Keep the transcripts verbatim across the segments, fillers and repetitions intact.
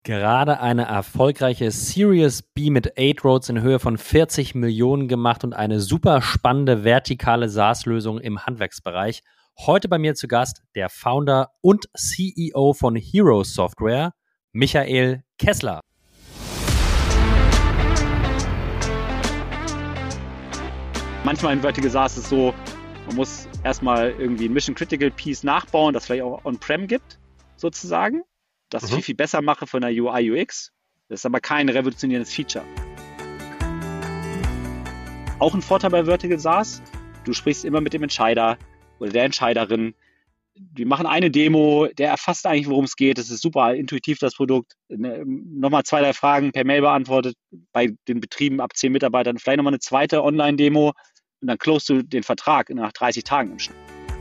Gerade eine erfolgreiche Series B mit acht Roads in Höhe von vierzig Millionen gemacht und eine super spannende vertikale SaaS-Lösung im Handwerksbereich. Heute bei mir zu Gast der Founder und C E O von Hero Software, Michael Kessler. Manchmal in Vertical SaaS ist es so, man muss erstmal irgendwie ein Mission-Critical-Piece nachbauen, das vielleicht auch On-Prem gibt, sozusagen. Das mhm. viel, viel besser mache von der U I U X. Das ist aber kein revolutionierendes Feature. Auch ein Vorteil bei Vertical SaaS, du sprichst immer mit dem Entscheider oder der Entscheiderin. Wir machen eine Demo, der erfasst eigentlich, worum es geht. Das ist super intuitiv, das Produkt. Nochmal zwei, drei Fragen per Mail beantwortet bei den Betrieben ab zehn Mitarbeitern. Vielleicht nochmal eine zweite Online-Demo und dann closest du den Vertrag nach dreißig Tagen im Schnitt.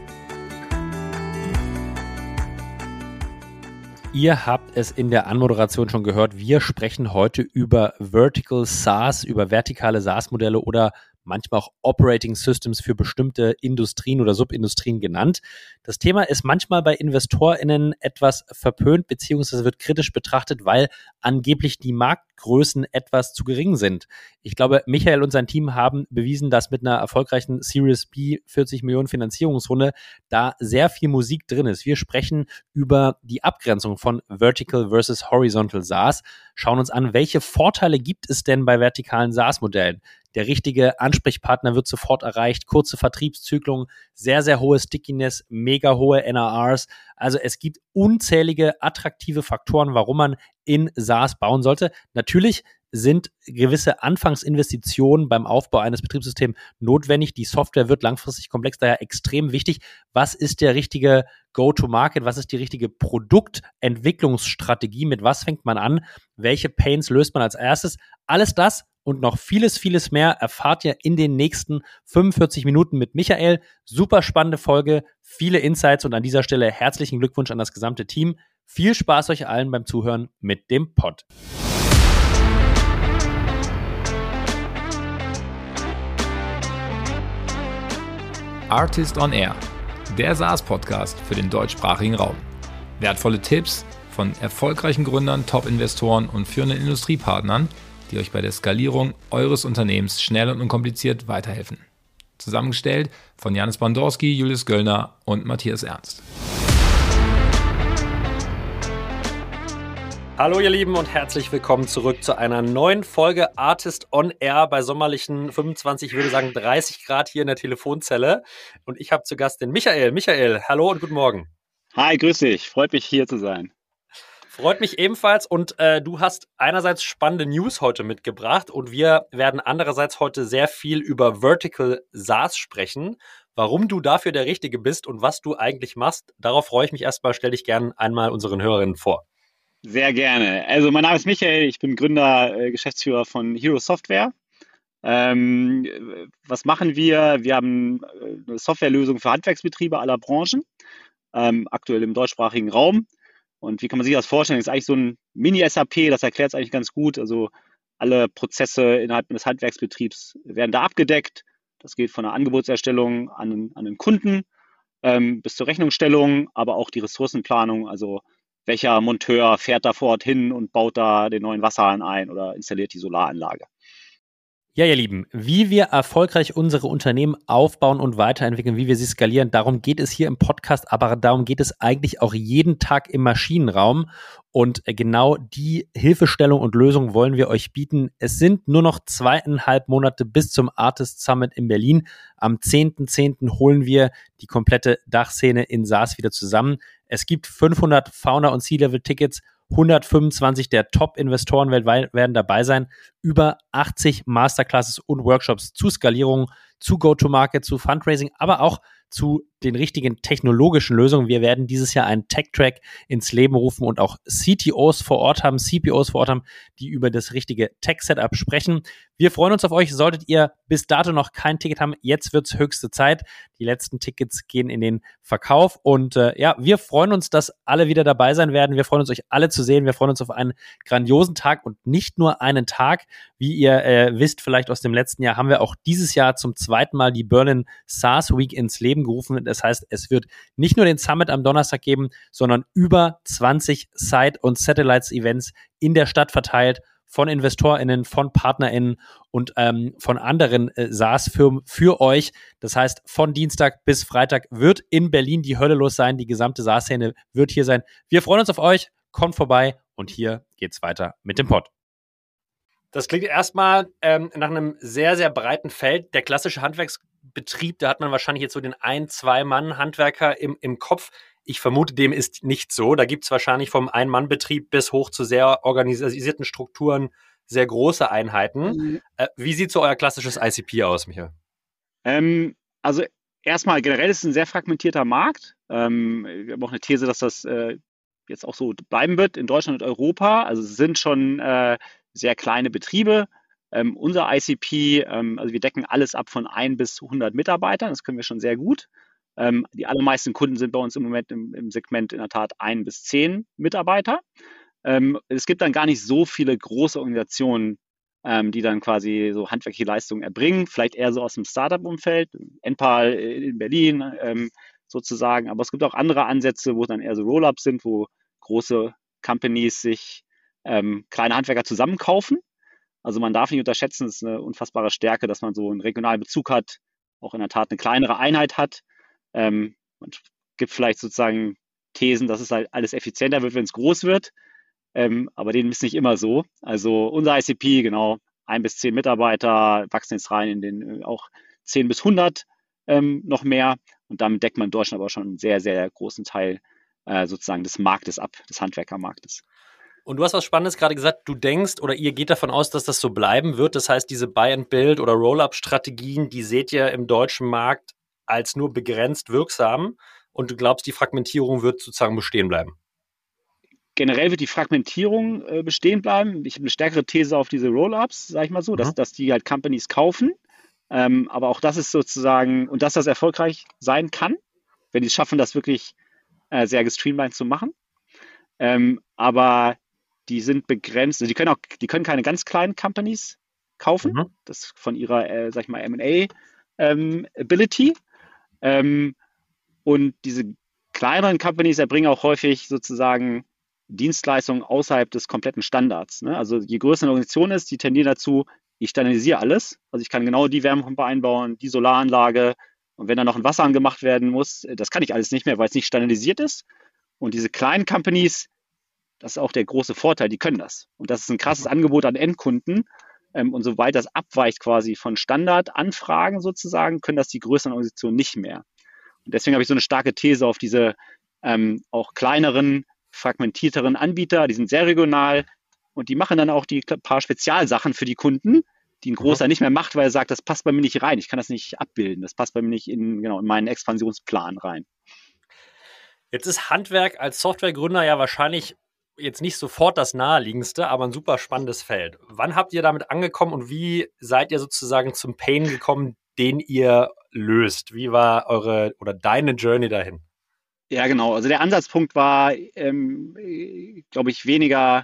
Ihr habt es in der Anmoderation schon gehört. Wir sprechen heute über Vertical SaaS, über vertikale SaaS-Modelle oder manchmal auch Operating Systems für bestimmte Industrien oder Subindustrien genannt. Das Thema ist manchmal bei InvestorInnen etwas verpönt, beziehungsweise wird kritisch betrachtet, weil angeblich die Marktgrößen etwas zu gering sind. Ich glaube, Michael und sein Team haben bewiesen, dass mit einer erfolgreichen Series B vierzig Millionen Finanzierungsrunde da sehr viel Musik drin ist. Wir sprechen über die Abgrenzung von Vertical versus Horizontal SaaS, schauen uns an, welche Vorteile gibt es denn bei vertikalen SaaS-Modellen. Der richtige Ansprechpartner wird sofort erreicht, kurze Vertriebszyklen, sehr, sehr hohe Stickiness, mega hohe N R Rs. Also es gibt unzählige attraktive Faktoren, warum man in SaaS bauen sollte. Natürlich sind gewisse Anfangsinvestitionen beim Aufbau eines Betriebssystems notwendig. Die Software wird langfristig komplex, daher extrem wichtig. Was ist der richtige Go-to-Market? Was ist die richtige Produktentwicklungsstrategie? Mit was fängt man an? Welche Pains löst man als erstes? Alles das und noch vieles, vieles mehr erfahrt ihr in den nächsten fünfundvierzig Minuten mit Michael. Super spannende Folge, viele Insights und an dieser Stelle herzlichen Glückwunsch an das gesamte Team. Viel Spaß euch allen beim Zuhören mit dem Pod. Artist on Air, der SaaS-Podcast für den deutschsprachigen Raum. Wertvolle Tipps von erfolgreichen Gründern, Top-Investoren und führenden Industriepartnern, die euch bei der Skalierung eures Unternehmens schnell und unkompliziert weiterhelfen. Zusammengestellt von Janis Bandorski, Julius Göllner und Matthias Ernst. Hallo ihr Lieben und herzlich willkommen zurück zu einer neuen Folge Artist on Air bei sommerlichen fünfundzwanzig, ich würde sagen dreißig Grad hier in der Telefonzelle. Und ich habe zu Gast den Michael. Michael, hallo und guten Morgen. Hi, grüß dich. Freut mich, hier zu sein. Freut mich ebenfalls und äh, du hast einerseits spannende News heute mitgebracht und wir werden andererseits heute sehr viel über Vertical SaaS sprechen. Warum du dafür der Richtige bist und was du eigentlich machst, darauf freue ich mich erstmal. Stell dich gerne einmal unseren Hörerinnen vor. Sehr gerne. Also mein Name ist Michael, ich bin Gründer, äh, Geschäftsführer von Hero Software. Ähm, was machen wir? Wir haben eine Softwarelösung für Handwerksbetriebe aller Branchen, ähm, aktuell im deutschsprachigen Raum. Und wie kann man sich das vorstellen? Das ist eigentlich so ein Mini-S A P, das erklärt es eigentlich ganz gut. Also alle Prozesse innerhalb des Handwerksbetriebs werden da abgedeckt. Das geht von der Angebotserstellung an, an den Kunden ähm, bis zur Rechnungsstellung, aber auch die Ressourcenplanung, also welcher Monteur fährt da vor Ort hin und baut da den neuen Wasserhahn ein oder installiert die Solaranlage. Ja, ihr Lieben, wie wir erfolgreich unsere Unternehmen aufbauen und weiterentwickeln, wie wir sie skalieren, darum geht es hier im Podcast, aber darum geht es eigentlich auch jeden Tag im Maschinenraum. Und genau die Hilfestellung und Lösung wollen wir euch bieten. Es sind nur noch zweieinhalb Monate bis zum Artist Summit in Berlin. Am zehnten zehnten holen wir die komplette Dachszene in SaaS wieder zusammen. Es gibt fünfhundert Founder- und C-Level-Tickets. hundertfünfundzwanzig der Top-Investoren weltweit werden dabei sein. Über achtzig Masterclasses und Workshops zu Skalierung, zu Go-to-Market, zu Fundraising, aber auch zu den richtigen technologischen Lösungen. Wir werden dieses Jahr einen Tech-Track ins Leben rufen und auch C T Os vor Ort haben, C P Os vor Ort haben, die über das richtige Tech-Setup sprechen. Wir freuen uns auf euch. Solltet ihr bis dato noch kein Ticket haben, jetzt wird's höchste Zeit. Die letzten Tickets gehen in den Verkauf und äh, ja, wir freuen uns, dass alle wieder dabei sein werden. Wir freuen uns, euch alle zu sehen. Wir freuen uns auf einen grandiosen Tag und nicht nur einen Tag. Wie ihr äh, wisst, vielleicht aus dem letzten Jahr, haben wir auch dieses Jahr zum zweiten zweiten Mal die Berlin SaaS Week ins Leben gerufen. Das heißt, es wird nicht nur den Summit am Donnerstag geben, sondern über zwanzig Side- und Satellites-Events in der Stadt verteilt von InvestorInnen, von PartnerInnen und ähm, von anderen äh, SaaS-Firmen für euch. Das heißt, von Dienstag bis Freitag wird in Berlin die Hölle los sein. Die gesamte SaaS-Szene wird hier sein. Wir freuen uns auf euch. Kommt vorbei und hier geht's weiter mit dem Pod. Das klingt erstmal ähm, nach einem sehr, sehr breiten Feld. Der klassische Handwerksbetrieb, da hat man wahrscheinlich jetzt so den ein-, zwei-Mann-Handwerker im, im Kopf. Ich vermute, dem ist nicht so. Da gibt es wahrscheinlich vom Ein-Mann-Betrieb bis hoch zu sehr organisierten Strukturen sehr große Einheiten. Mhm. Äh, wie sieht so euer klassisches I C P aus, Michael? Ähm, also erstmal generell ist es ein sehr fragmentierter Markt. Ähm, wir haben auch eine These, dass das äh, jetzt auch so bleiben wird in Deutschland und Europa. Also es sind schon äh, sehr kleine Betriebe. Ähm, unser I C P, ähm, also wir decken alles ab von ein bis hundert Mitarbeitern. Das können wir schon sehr gut. Ähm, die allermeisten Kunden sind bei uns im Moment im, im Segment in der Tat ein bis zehn Mitarbeiter. Ähm, es gibt dann gar nicht so viele große Organisationen, ähm, die dann quasi so handwerkliche Leistungen erbringen. Vielleicht eher so aus dem Startup-Umfeld, Enpal in Berlin ähm, sozusagen. Aber es gibt auch andere Ansätze, wo dann eher so Roll-ups sind, wo große Companies sich ähm, kleine Handwerker zusammenkaufen. Also man darf nicht unterschätzen, es ist eine unfassbare Stärke, dass man so einen regionalen Bezug hat, auch in der Tat eine kleinere Einheit hat. Ähm, man gibt vielleicht sozusagen Thesen, dass es halt alles effizienter wird, wenn es groß wird. Ähm, aber denen ist nicht immer so. Also unser I C P, genau, ein bis zehn Mitarbeiter, wachsen jetzt rein in den äh, auch zehn bis hundert ähm, noch mehr. Und damit deckt man in Deutschland aber schon einen sehr, sehr großen Teil äh, sozusagen des Marktes ab, des Handwerkermarktes. Und du hast was Spannendes gerade gesagt, du denkst oder ihr geht davon aus, dass das so bleiben wird. Das heißt, diese Buy-and-Build- oder Roll-up-Strategien, die seht ihr im deutschen Markt als nur begrenzt wirksam und du glaubst, die Fragmentierung wird sozusagen bestehen bleiben? Generell wird die Fragmentierung äh, bestehen bleiben. Ich habe eine stärkere These auf diese Roll-ups, sage ich mal so, mhm. dass, dass die halt Companies kaufen. Ähm, aber auch das ist sozusagen, und dass das erfolgreich sein kann, wenn die es schaffen, das wirklich äh, sehr gestreamlined zu machen. Ähm, aber die sind begrenzt, also die können auch, die können keine ganz kleinen Companies kaufen, mhm. das von ihrer, äh, sag ich mal, M and A ähm, Ability. Ähm, und diese kleineren Companies erbringen auch häufig sozusagen Dienstleistungen außerhalb des kompletten Standards. Ne? Also je größer eine Organisation ist, die tendieren dazu, ich standardisiere alles. Also ich kann genau die Wärmepumpe einbauen, die Solaranlage. Und wenn da noch ein Wasserhahn gemacht werden muss, das kann ich alles nicht mehr, weil es nicht standardisiert ist. Und diese kleinen Companies, das ist auch der große Vorteil, die können das. Und das ist ein krasses Angebot an Endkunden. Ähm, und sobald das abweicht quasi von Standardanfragen sozusagen, können das die größeren Organisationen nicht mehr. Und deswegen habe ich so eine starke These auf diese ähm, auch kleineren, fragmentierteren Anbieter. Die sind sehr regional und die machen dann auch die paar Spezialsachen für die Kunden, die ein großer nicht mehr macht, weil er sagt, das passt bei mir nicht rein. Ich kann das nicht abbilden. Das passt bei mir nicht in, genau, in meinen Expansionsplan rein. Jetzt ist Handwerk als Softwaregründer ja wahrscheinlich jetzt nicht sofort das naheliegendste, aber ein super spannendes Feld. Wann habt ihr damit angekommen und wie seid ihr sozusagen zum Pain gekommen, den ihr löst? Wie war eure oder deine Journey dahin? Ja, genau. Also der Ansatzpunkt war, ähm, glaube ich, weniger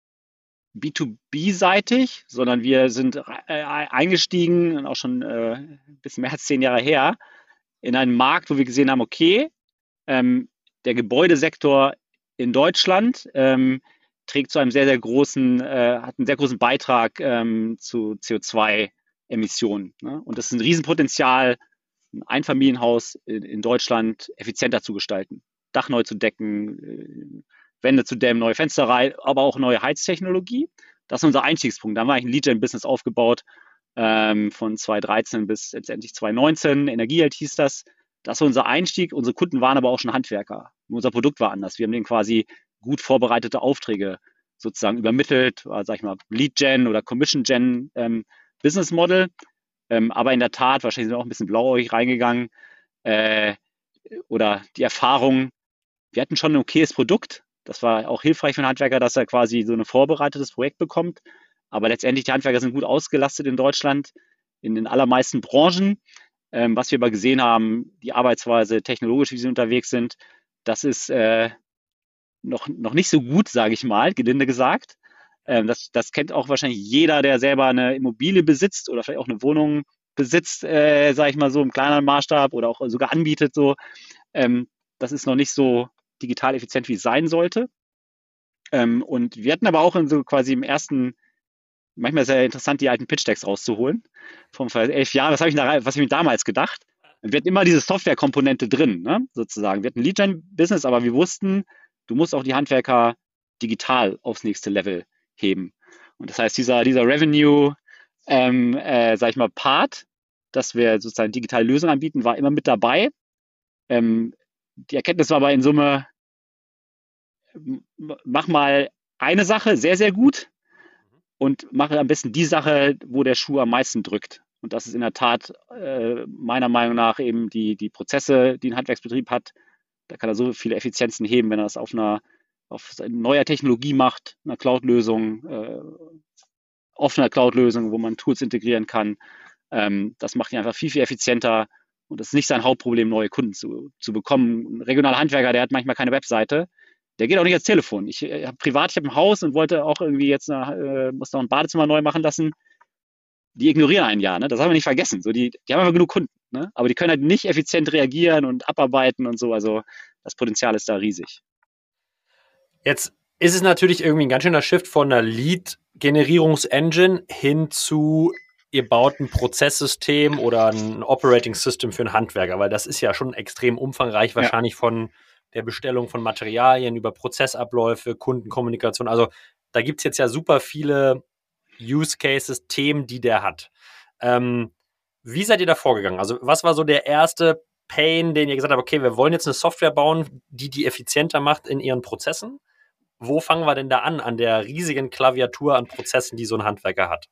B zwei B-seitig, sondern wir sind äh, eingestiegen, auch schon äh, ein bisschen mehr als zehn Jahre her, in einen Markt, wo wir gesehen haben, okay, ähm, der Gebäudesektor in Deutschland ähm, trägt zu einem sehr, sehr großen, äh, hat einen sehr großen Beitrag ähm, zu C O zwei Emissionen. Ne? Und das ist ein Riesenpotenzial, ein Einfamilienhaus in, in Deutschland effizienter zu gestalten. Dach neu zu decken, äh, Wände zu dämmen, neue Fenster rein, aber auch neue Heiztechnologie. Das ist unser Einstiegspunkt. Da haben wir eigentlich ein Lead-Gen-Business aufgebaut, ähm, von zwanzig dreizehn bis letztendlich zwanzig neunzehn. Energieheld hieß das. Das war unser Einstieg. Unsere Kunden waren aber auch schon Handwerker. Unser Produkt war anders. Wir haben denen quasi gut vorbereitete Aufträge sozusagen übermittelt, also, sag ich mal, Lead-Gen oder Commission-Gen ähm, Business Model. Ähm, aber in der Tat, wahrscheinlich sind wir auch ein bisschen blauäugig reingegangen, äh, oder die Erfahrung, wir hatten schon ein okayes Produkt. Das war auch hilfreich für einen Handwerker, dass er quasi so ein vorbereitetes Projekt bekommt. Aber letztendlich, die Handwerker sind gut ausgelastet in Deutschland, in den allermeisten Branchen. Ähm, was wir aber gesehen haben, die Arbeitsweise, technologisch, wie sie unterwegs sind, das ist äh, noch, noch nicht so gut, sage ich mal, gelinde gesagt. Ähm, das, das kennt auch wahrscheinlich jeder, der selber eine Immobilie besitzt oder vielleicht auch eine Wohnung besitzt, äh, sage ich mal so, im kleineren Maßstab oder auch sogar anbietet, so, ähm, das ist noch nicht so digital effizient, wie es sein sollte. Ähm, und wir hatten aber auch in so quasi im ersten, manchmal ist es ja interessant, die alten Pitch-Decks rauszuholen, von vor elf Jahren, was habe ich, da, was hab ich mir damals gedacht? Wir hatten immer diese Software-Komponente drin, ne, sozusagen. Wir hatten Lead-Gen-Business, aber wir wussten, du musst auch die Handwerker digital aufs nächste Level heben. Und das heißt, dieser, dieser Revenue, ähm, äh, sag ich mal, Part, dass wir sozusagen digitale Lösungen anbieten, war immer mit dabei. Ähm, die Erkenntnis war aber in Summe, mach mal eine Sache sehr, sehr gut und mache am besten die Sache, wo der Schuh am meisten drückt. Und das ist in der Tat äh, meiner Meinung nach eben die, die Prozesse, die ein Handwerksbetrieb hat. Da kann er so viele Effizienzen heben, wenn er das auf einer auf neuer Technologie macht, einer Cloud-Lösung, äh, offener Cloud-Lösung, wo man Tools integrieren kann. Ähm, das macht ihn einfach viel, viel effizienter. Und das ist nicht sein Hauptproblem, neue Kunden zu, zu bekommen. Ein regionaler Handwerker, der hat manchmal keine Webseite. Der geht auch nicht ans Telefon. Ich äh, habe privat, ich habe ein Haus und wollte auch irgendwie jetzt, äh, muss noch ein Badezimmer neu machen lassen. Die ignorieren ein Jahr, ne? Das haben wir nicht vergessen. So, die, die haben einfach genug Kunden, ne? Aber die können halt nicht effizient reagieren und abarbeiten und so. Also das Potenzial ist da riesig. Jetzt ist es natürlich irgendwie ein ganz schöner Shift von einer Lead-Generierungs-Engine hin zu, ihr baut ein Prozesssystem oder ein Operating System für einen Handwerker, weil das ist ja schon extrem umfangreich, wahrscheinlich ja. Von der Bestellung von Materialien über Prozessabläufe, Kundenkommunikation. Also da gibt es jetzt ja super viele Use Cases, Themen, die der hat. Ähm, wie seid ihr da vorgegangen? Also was war so der erste Pain, den ihr gesagt habt, okay, wir wollen jetzt eine Software bauen, die die effizienter macht in ihren Prozessen? Wo fangen wir denn da an, an der riesigen Klaviatur an Prozessen, die so ein Handwerker hat?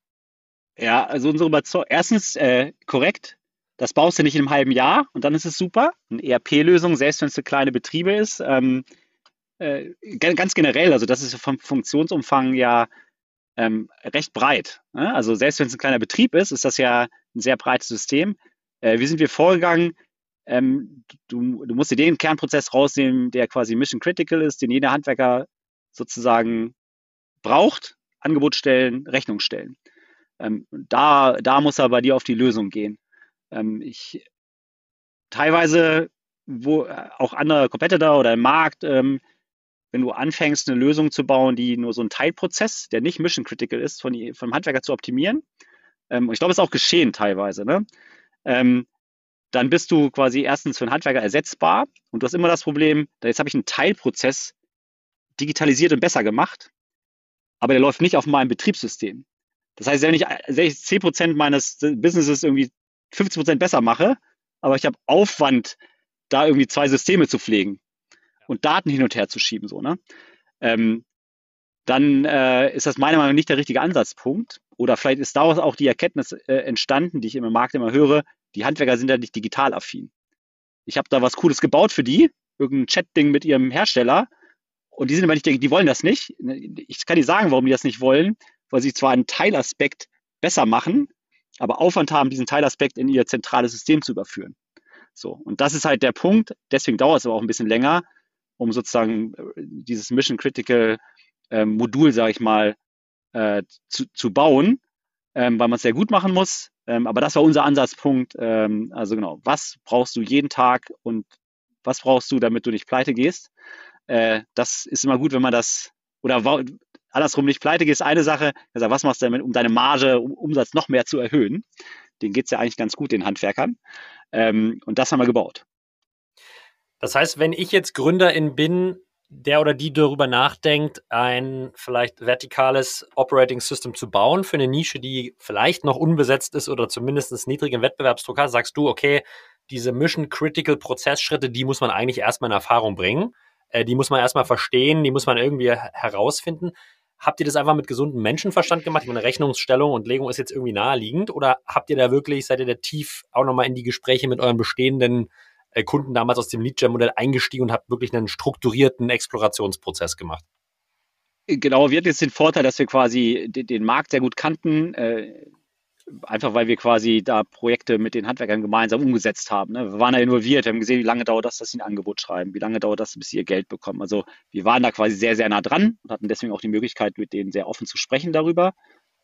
Ja, also unsere Überzeugung, erstens äh, korrekt, das baust du nicht in einem halben Jahr und dann ist es super. Eine E R P-Lösung, selbst wenn es für kleine Betriebe ist, ähm, äh, ganz generell, also das ist vom Funktionsumfang ja ähm, recht breit. Ne? Also selbst wenn es ein kleiner Betrieb ist, ist das ja ein sehr breites System. Äh, wie sind wir vorgegangen? Ähm, du, du musst dir den Kernprozess rausnehmen, der quasi mission critical ist, den jeder Handwerker sozusagen braucht, Angebot stellen, Rechnung stellen. Ähm, da, da muss er bei dir auf die Lösung gehen. Ähm, ich teilweise, wo auch andere Competitor oder im Markt, ähm, wenn du anfängst, eine Lösung zu bauen, die nur so ein Teilprozess, der nicht mission critical ist, von, vom Handwerker zu optimieren, ähm, und ich glaube, es ist auch geschehen teilweise, ne? Ähm, dann bist du quasi erstens für einen Handwerker ersetzbar und du hast immer das Problem, jetzt habe ich einen Teilprozess digitalisiert und besser gemacht, aber der läuft nicht auf meinem Betriebssystem. Das heißt, wenn ich, wenn ich zehn Prozent meines Businesses irgendwie fünfzig Prozent besser mache, aber ich habe Aufwand, da irgendwie zwei Systeme zu pflegen und Daten hin und her zu schieben, so, ne? Ähm, dann äh, ist das meiner Meinung nach nicht der richtige Ansatzpunkt. Oder vielleicht ist daraus auch die Erkenntnis äh, entstanden, die ich im Markt immer höre, die Handwerker sind ja nicht digital affin. Ich habe da was Cooles gebaut für die, irgendein Chat-Ding mit ihrem Hersteller, und die sind immer nicht, die wollen das nicht. Ich kann dir sagen, warum die das nicht wollen, weil sie zwar einen Teilaspekt besser machen, aber Aufwand haben, diesen Teilaspekt in ihr zentrales System zu überführen. So, und das ist halt der Punkt, deswegen dauert es aber auch ein bisschen länger, um sozusagen dieses Mission-Critical ähm, Modul, sage ich mal, äh, zu, zu bauen, ähm, weil man es sehr gut machen muss. Ähm, aber das war unser Ansatzpunkt. Ähm, also genau, was brauchst du jeden Tag und was brauchst du, damit du nicht pleite gehst? Äh, das ist immer gut, wenn man das, oder andersrum, nicht pleite gehst, eine Sache, also was machst du damit, um deine Marge, um Umsatz noch mehr zu erhöhen? Denen geht es ja eigentlich ganz gut, den Handwerkern. Ähm, und das haben wir gebaut. Das heißt, wenn ich jetzt Gründerin bin, der oder die darüber nachdenkt, ein vielleicht vertikales Operating System zu bauen für eine Nische, die vielleicht noch unbesetzt ist oder zumindest einen niedrigen Wettbewerbsdruck hat, sagst du, okay, diese Mission-Critical-Prozessschritte, die muss man eigentlich erstmal in Erfahrung bringen. Äh, die muss man erstmal verstehen, die muss man irgendwie herausfinden. Habt ihr das einfach mit gesundem Menschenverstand gemacht? Ich meine, Rechnungsstellung und Legung ist jetzt irgendwie naheliegend. Oder habt ihr da wirklich, seid ihr da tief auch nochmal in die Gespräche mit euren bestehenden äh, Kunden damals aus dem Lead-Gen-Modell eingestiegen und habt wirklich einen strukturierten Explorationsprozess gemacht? Genau, wir hatten jetzt den Vorteil, dass wir quasi den, den Markt sehr gut kannten, äh, einfach weil wir quasi da Projekte mit den Handwerkern gemeinsam umgesetzt haben. Ne? Wir waren da involviert, wir haben gesehen, wie lange dauert das, dass sie ein Angebot schreiben, wie lange dauert das, bis sie ihr Geld bekommen. Also wir waren da quasi sehr, sehr nah dran und hatten deswegen auch die Möglichkeit, mit denen sehr offen zu sprechen darüber.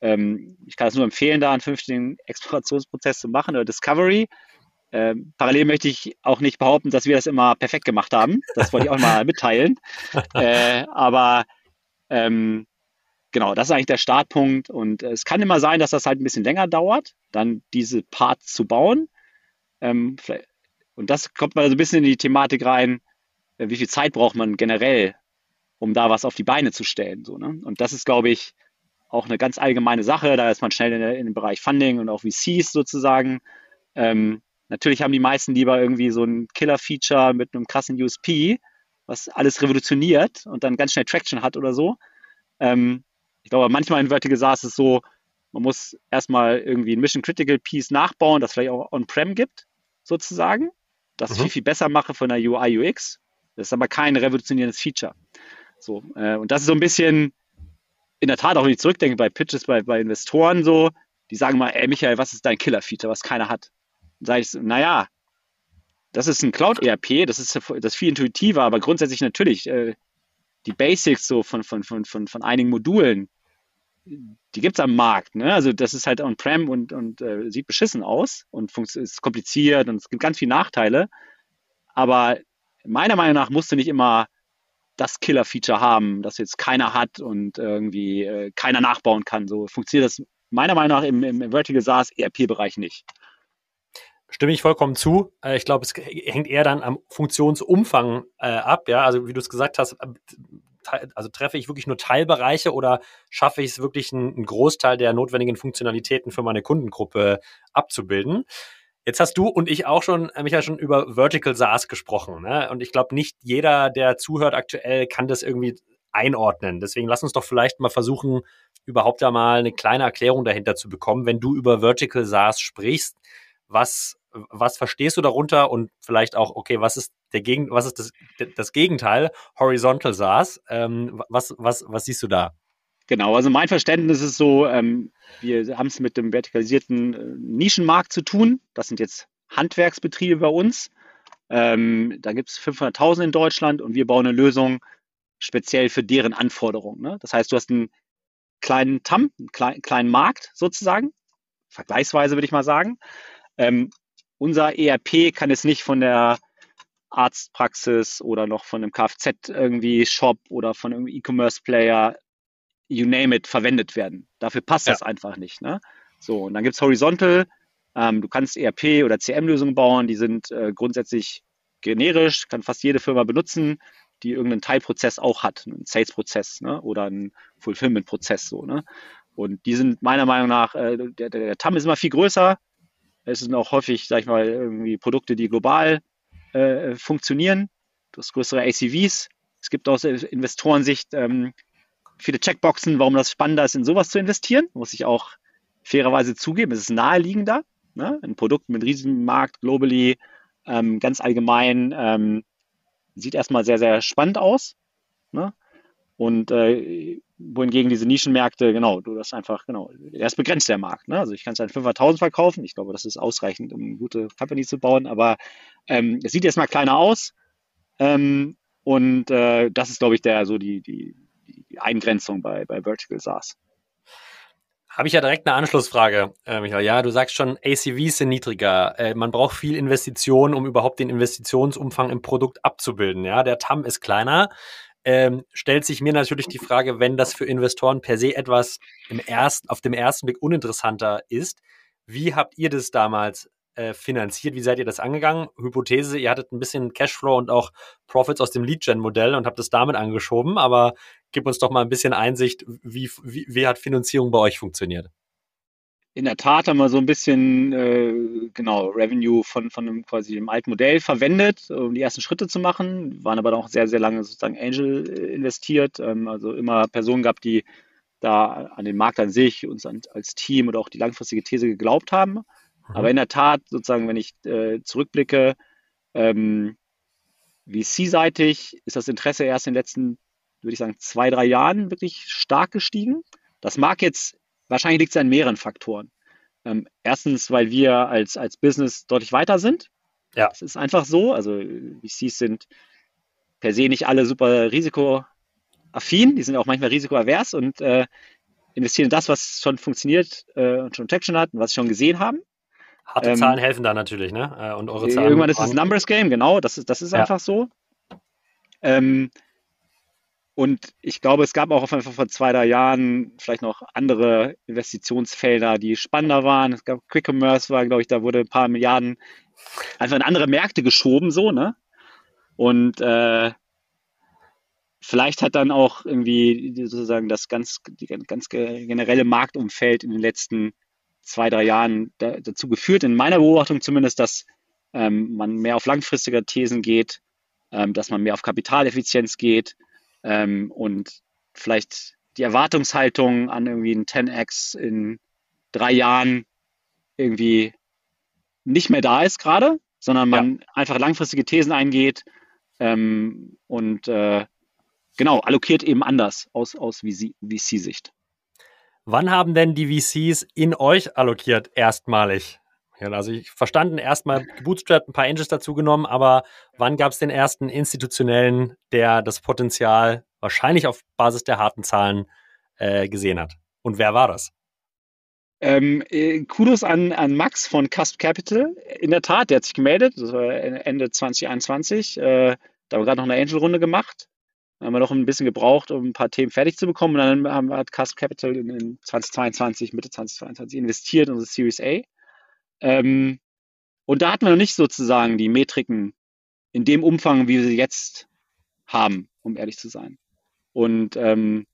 ähm, ich kann es nur empfehlen, da einen fünfstündigen Explorationsprozess zu machen oder Discovery. Ähm, parallel möchte ich auch nicht behaupten, dass wir das immer perfekt gemacht haben. Das wollte ich auch mal mitteilen. äh, aber ähm, genau, das ist eigentlich der Startpunkt. Und äh, es kann immer sein, dass das halt ein bisschen länger dauert, dann diese Parts zu bauen. Ähm, und das kommt mal so ein bisschen in die Thematik rein, äh, wie viel Zeit braucht man generell, um da was auf die Beine zu stellen. So, ne? Und das ist, glaube ich, auch eine ganz allgemeine Sache. Da ist man schnell in, der, in dem Bereich Funding und auch V Cs sozusagen. Ähm, natürlich haben die meisten lieber irgendwie so ein Killer-Feature mit einem krassen U S P, was alles revolutioniert und dann ganz schnell Traction hat oder so. Ähm, ich glaube, manchmal in Vertical SaaS ist es so, man muss erstmal irgendwie ein Mission-Critical-Piece nachbauen, das vielleicht auch On-Prem gibt, sozusagen. Das ich Mhm. viel, viel besser mache von der U I, U X. Das ist aber kein revolutionierendes Feature. So, äh, und das ist so ein bisschen, in der Tat, auch wenn ich zurückdenke bei Pitches, bei, bei Investoren so, die sagen mal, ey Michael, was ist dein Killer-Feature, was keiner hat? Dann sage ich so, naja, das ist ein Cloud-E R P, das ist, das ist viel intuitiver, aber grundsätzlich natürlich äh, die Basics so von, von, von, von, von einigen Modulen, die gibt es am Markt. Ne? Also das ist halt on-prem und, und äh, sieht beschissen aus und ist kompliziert und es gibt ganz viele Nachteile. Aber meiner Meinung nach musst du nicht immer das Killer-Feature haben, das jetzt keiner hat und irgendwie äh, keiner nachbauen kann. So funktioniert das meiner Meinung nach im, im Vertical SaaS E R P-Bereich nicht. Stimme ich vollkommen zu. Äh, ich glaube, es hängt eher dann am Funktionsumfang äh, ab. Ja, also wie du es gesagt hast, also treffe ich wirklich nur Teilbereiche oder schaffe ich es wirklich, einen, einen Großteil der notwendigen Funktionalitäten für meine Kundengruppe abzubilden? Jetzt hast du und ich auch schon, Michael, schon über Vertical SaaS gesprochen. Ne? Und ich glaube, nicht jeder, der zuhört aktuell, kann das irgendwie einordnen. Deswegen lass uns doch vielleicht mal versuchen, überhaupt da mal eine kleine Erklärung dahinter zu bekommen. Wenn du über Vertical SaaS sprichst, was, was verstehst du darunter und vielleicht auch, okay, was ist der Gegen, was ist das, das Gegenteil, Horizontal SaaS? Ähm, was, was, was siehst du da? Genau, also mein Verständnis ist so, ähm, wir haben es mit dem vertikalisierten äh, Nischenmarkt zu tun. Das sind jetzt Handwerksbetriebe bei uns. Ähm, da gibt es fünfhunderttausend in Deutschland und wir bauen eine Lösung speziell für deren Anforderungen. Ne? Das heißt, du hast einen kleinen T A M, einen kleinen, kleinen Markt sozusagen, vergleichsweise würde ich mal sagen. Ähm, unser E R P kann jetzt nicht von der Arztpraxis oder noch von einem Kfz irgendwie Shop oder von einem E-Commerce-Player, you name it, verwendet werden. Dafür passt ja. das einfach nicht. Ne? So, und dann gibt es Horizontal. Ähm, du kannst E R P oder C M-Lösungen bauen, die sind äh, grundsätzlich generisch, kann fast jede Firma benutzen, die irgendeinen Teilprozess auch hat, einen Sales-Prozess, ne? oder einen Fulfillment-Prozess. So, ne? Und die sind meiner Meinung nach, äh, der, der, der T A M ist immer viel größer. Es sind auch häufig, sag ich mal, irgendwie Produkte, die global äh, funktionieren. Du hast größere A C Vs. Es gibt aus Investorensicht ähm, viele Checkboxen, warum das spannender ist, in sowas zu investieren. Muss ich auch fairerweise zugeben. Es ist naheliegender. Ne? Ein Produkt mit riesigem Markt, globally, ähm, ganz allgemein, ähm, sieht erstmal sehr, sehr spannend aus. Ne? Und äh, wohingegen diese Nischenmärkte, genau, du das einfach, genau, der ist begrenzt, der Markt. Ne? Also ich kann es an fünfhunderttausend verkaufen. Ich glaube, das ist ausreichend, um eine gute Company zu bauen. Aber ähm, es sieht erstmal kleiner aus. Ähm, und äh, das ist, glaube ich, der so die, die, die Eingrenzung bei, bei Vertical SaaS. Habe ich ja direkt eine Anschlussfrage, äh, Michael. Ja, du sagst schon, A C Vs sind niedriger. Äh, man braucht viel Investitionen, um überhaupt den Investitionsumfang im Produkt abzubilden. Ja, der T A M ist kleiner. Ähm, stellt sich mir natürlich die Frage, wenn das für Investoren per se etwas im ersten, auf dem ersten Blick uninteressanter ist, wie habt ihr das damals äh, finanziert? Wie seid ihr das angegangen? Hypothese, ihr hattet ein bisschen Cashflow und auch Profits aus dem Lead-Gen-Modell und habt das damit angeschoben, aber gib uns doch mal ein bisschen Einsicht, wie, wie, wie hat Finanzierung bei euch funktioniert? In der Tat haben wir so ein bisschen äh, genau Revenue von, von einem quasi dem alten Modell verwendet, um die ersten Schritte zu machen, waren aber auch sehr, sehr lange sozusagen Angel investiert, ähm, also immer Personen gehabt, die da an den Markt an sich, uns an, als Team oder auch die langfristige These geglaubt haben. Mhm. Aber in der Tat, sozusagen, wenn ich äh, zurückblicke, ähm, V C-seitig ist das Interesse erst in den letzten, würde ich sagen, zwei, drei Jahren wirklich stark gestiegen. Das mag jetzt, wahrscheinlich liegt es an mehreren Faktoren. Ähm, erstens, weil wir als, als Business deutlich weiter sind. Ja. Das ist einfach so. Also V Cs sind per se nicht alle super risikoaffin, die sind auch manchmal risikoavers und äh, investieren in das, was schon funktioniert äh, und schon Traction hat und was sie schon gesehen haben. Harte Ähm, Zahlen helfen da natürlich, ne? Äh, Und eure Zahlen Irgendwann ist es waren. ein Numbers Game, genau, das ist, das ist Ja. einfach so. Ähm, und ich glaube, es gab auch auf einfach vor zwei, drei Jahren vielleicht noch andere Investitionsfelder, die spannender waren. Es gab Quick Commerce, war, glaube ich, da wurde ein paar Milliarden einfach in andere Märkte geschoben, so, ne? Und äh, vielleicht hat dann auch irgendwie sozusagen das ganz, die ganz generelle Marktumfeld in den letzten zwei, drei Jahren da, dazu geführt, in meiner Beobachtung zumindest, dass ähm, man mehr auf langfristige Thesen geht, ähm, dass man mehr auf Kapitaleffizienz geht ähm, und vielleicht die Erwartungshaltung an irgendwie ein zehn x in drei Jahren irgendwie nicht mehr da ist gerade, sondern man ja. einfach langfristige Thesen eingeht ähm, und äh, genau, allokiert eben anders aus, aus V C-Sicht. Wann haben denn die V Cs in euch allokiert erstmalig? Ja, also ich verstanden, erstmal gebootstrapped, ein paar Angels dazu genommen, aber wann gab es den ersten institutionellen, der das Potenzial wahrscheinlich auf Basis der harten Zahlen äh, gesehen hat? Und wer war das? Ähm, Kudos an, an Max von Cusp Capital. In der Tat, der hat sich gemeldet, das war Ende zwanzig einundzwanzig. Äh, da haben wir gerade noch eine Angel-Runde gemacht. Da haben wir noch ein bisschen gebraucht, um ein paar Themen fertig zu bekommen. Und dann haben wir, hat Cusp Capital in, in zwanzig zweiundzwanzig, Mitte zwanzig zweiundzwanzig investiert in unsere Series A. Ähm, und da hatten wir noch nicht sozusagen die Metriken in dem Umfang, wie wir sie jetzt haben, um ehrlich zu sein. Und ähm,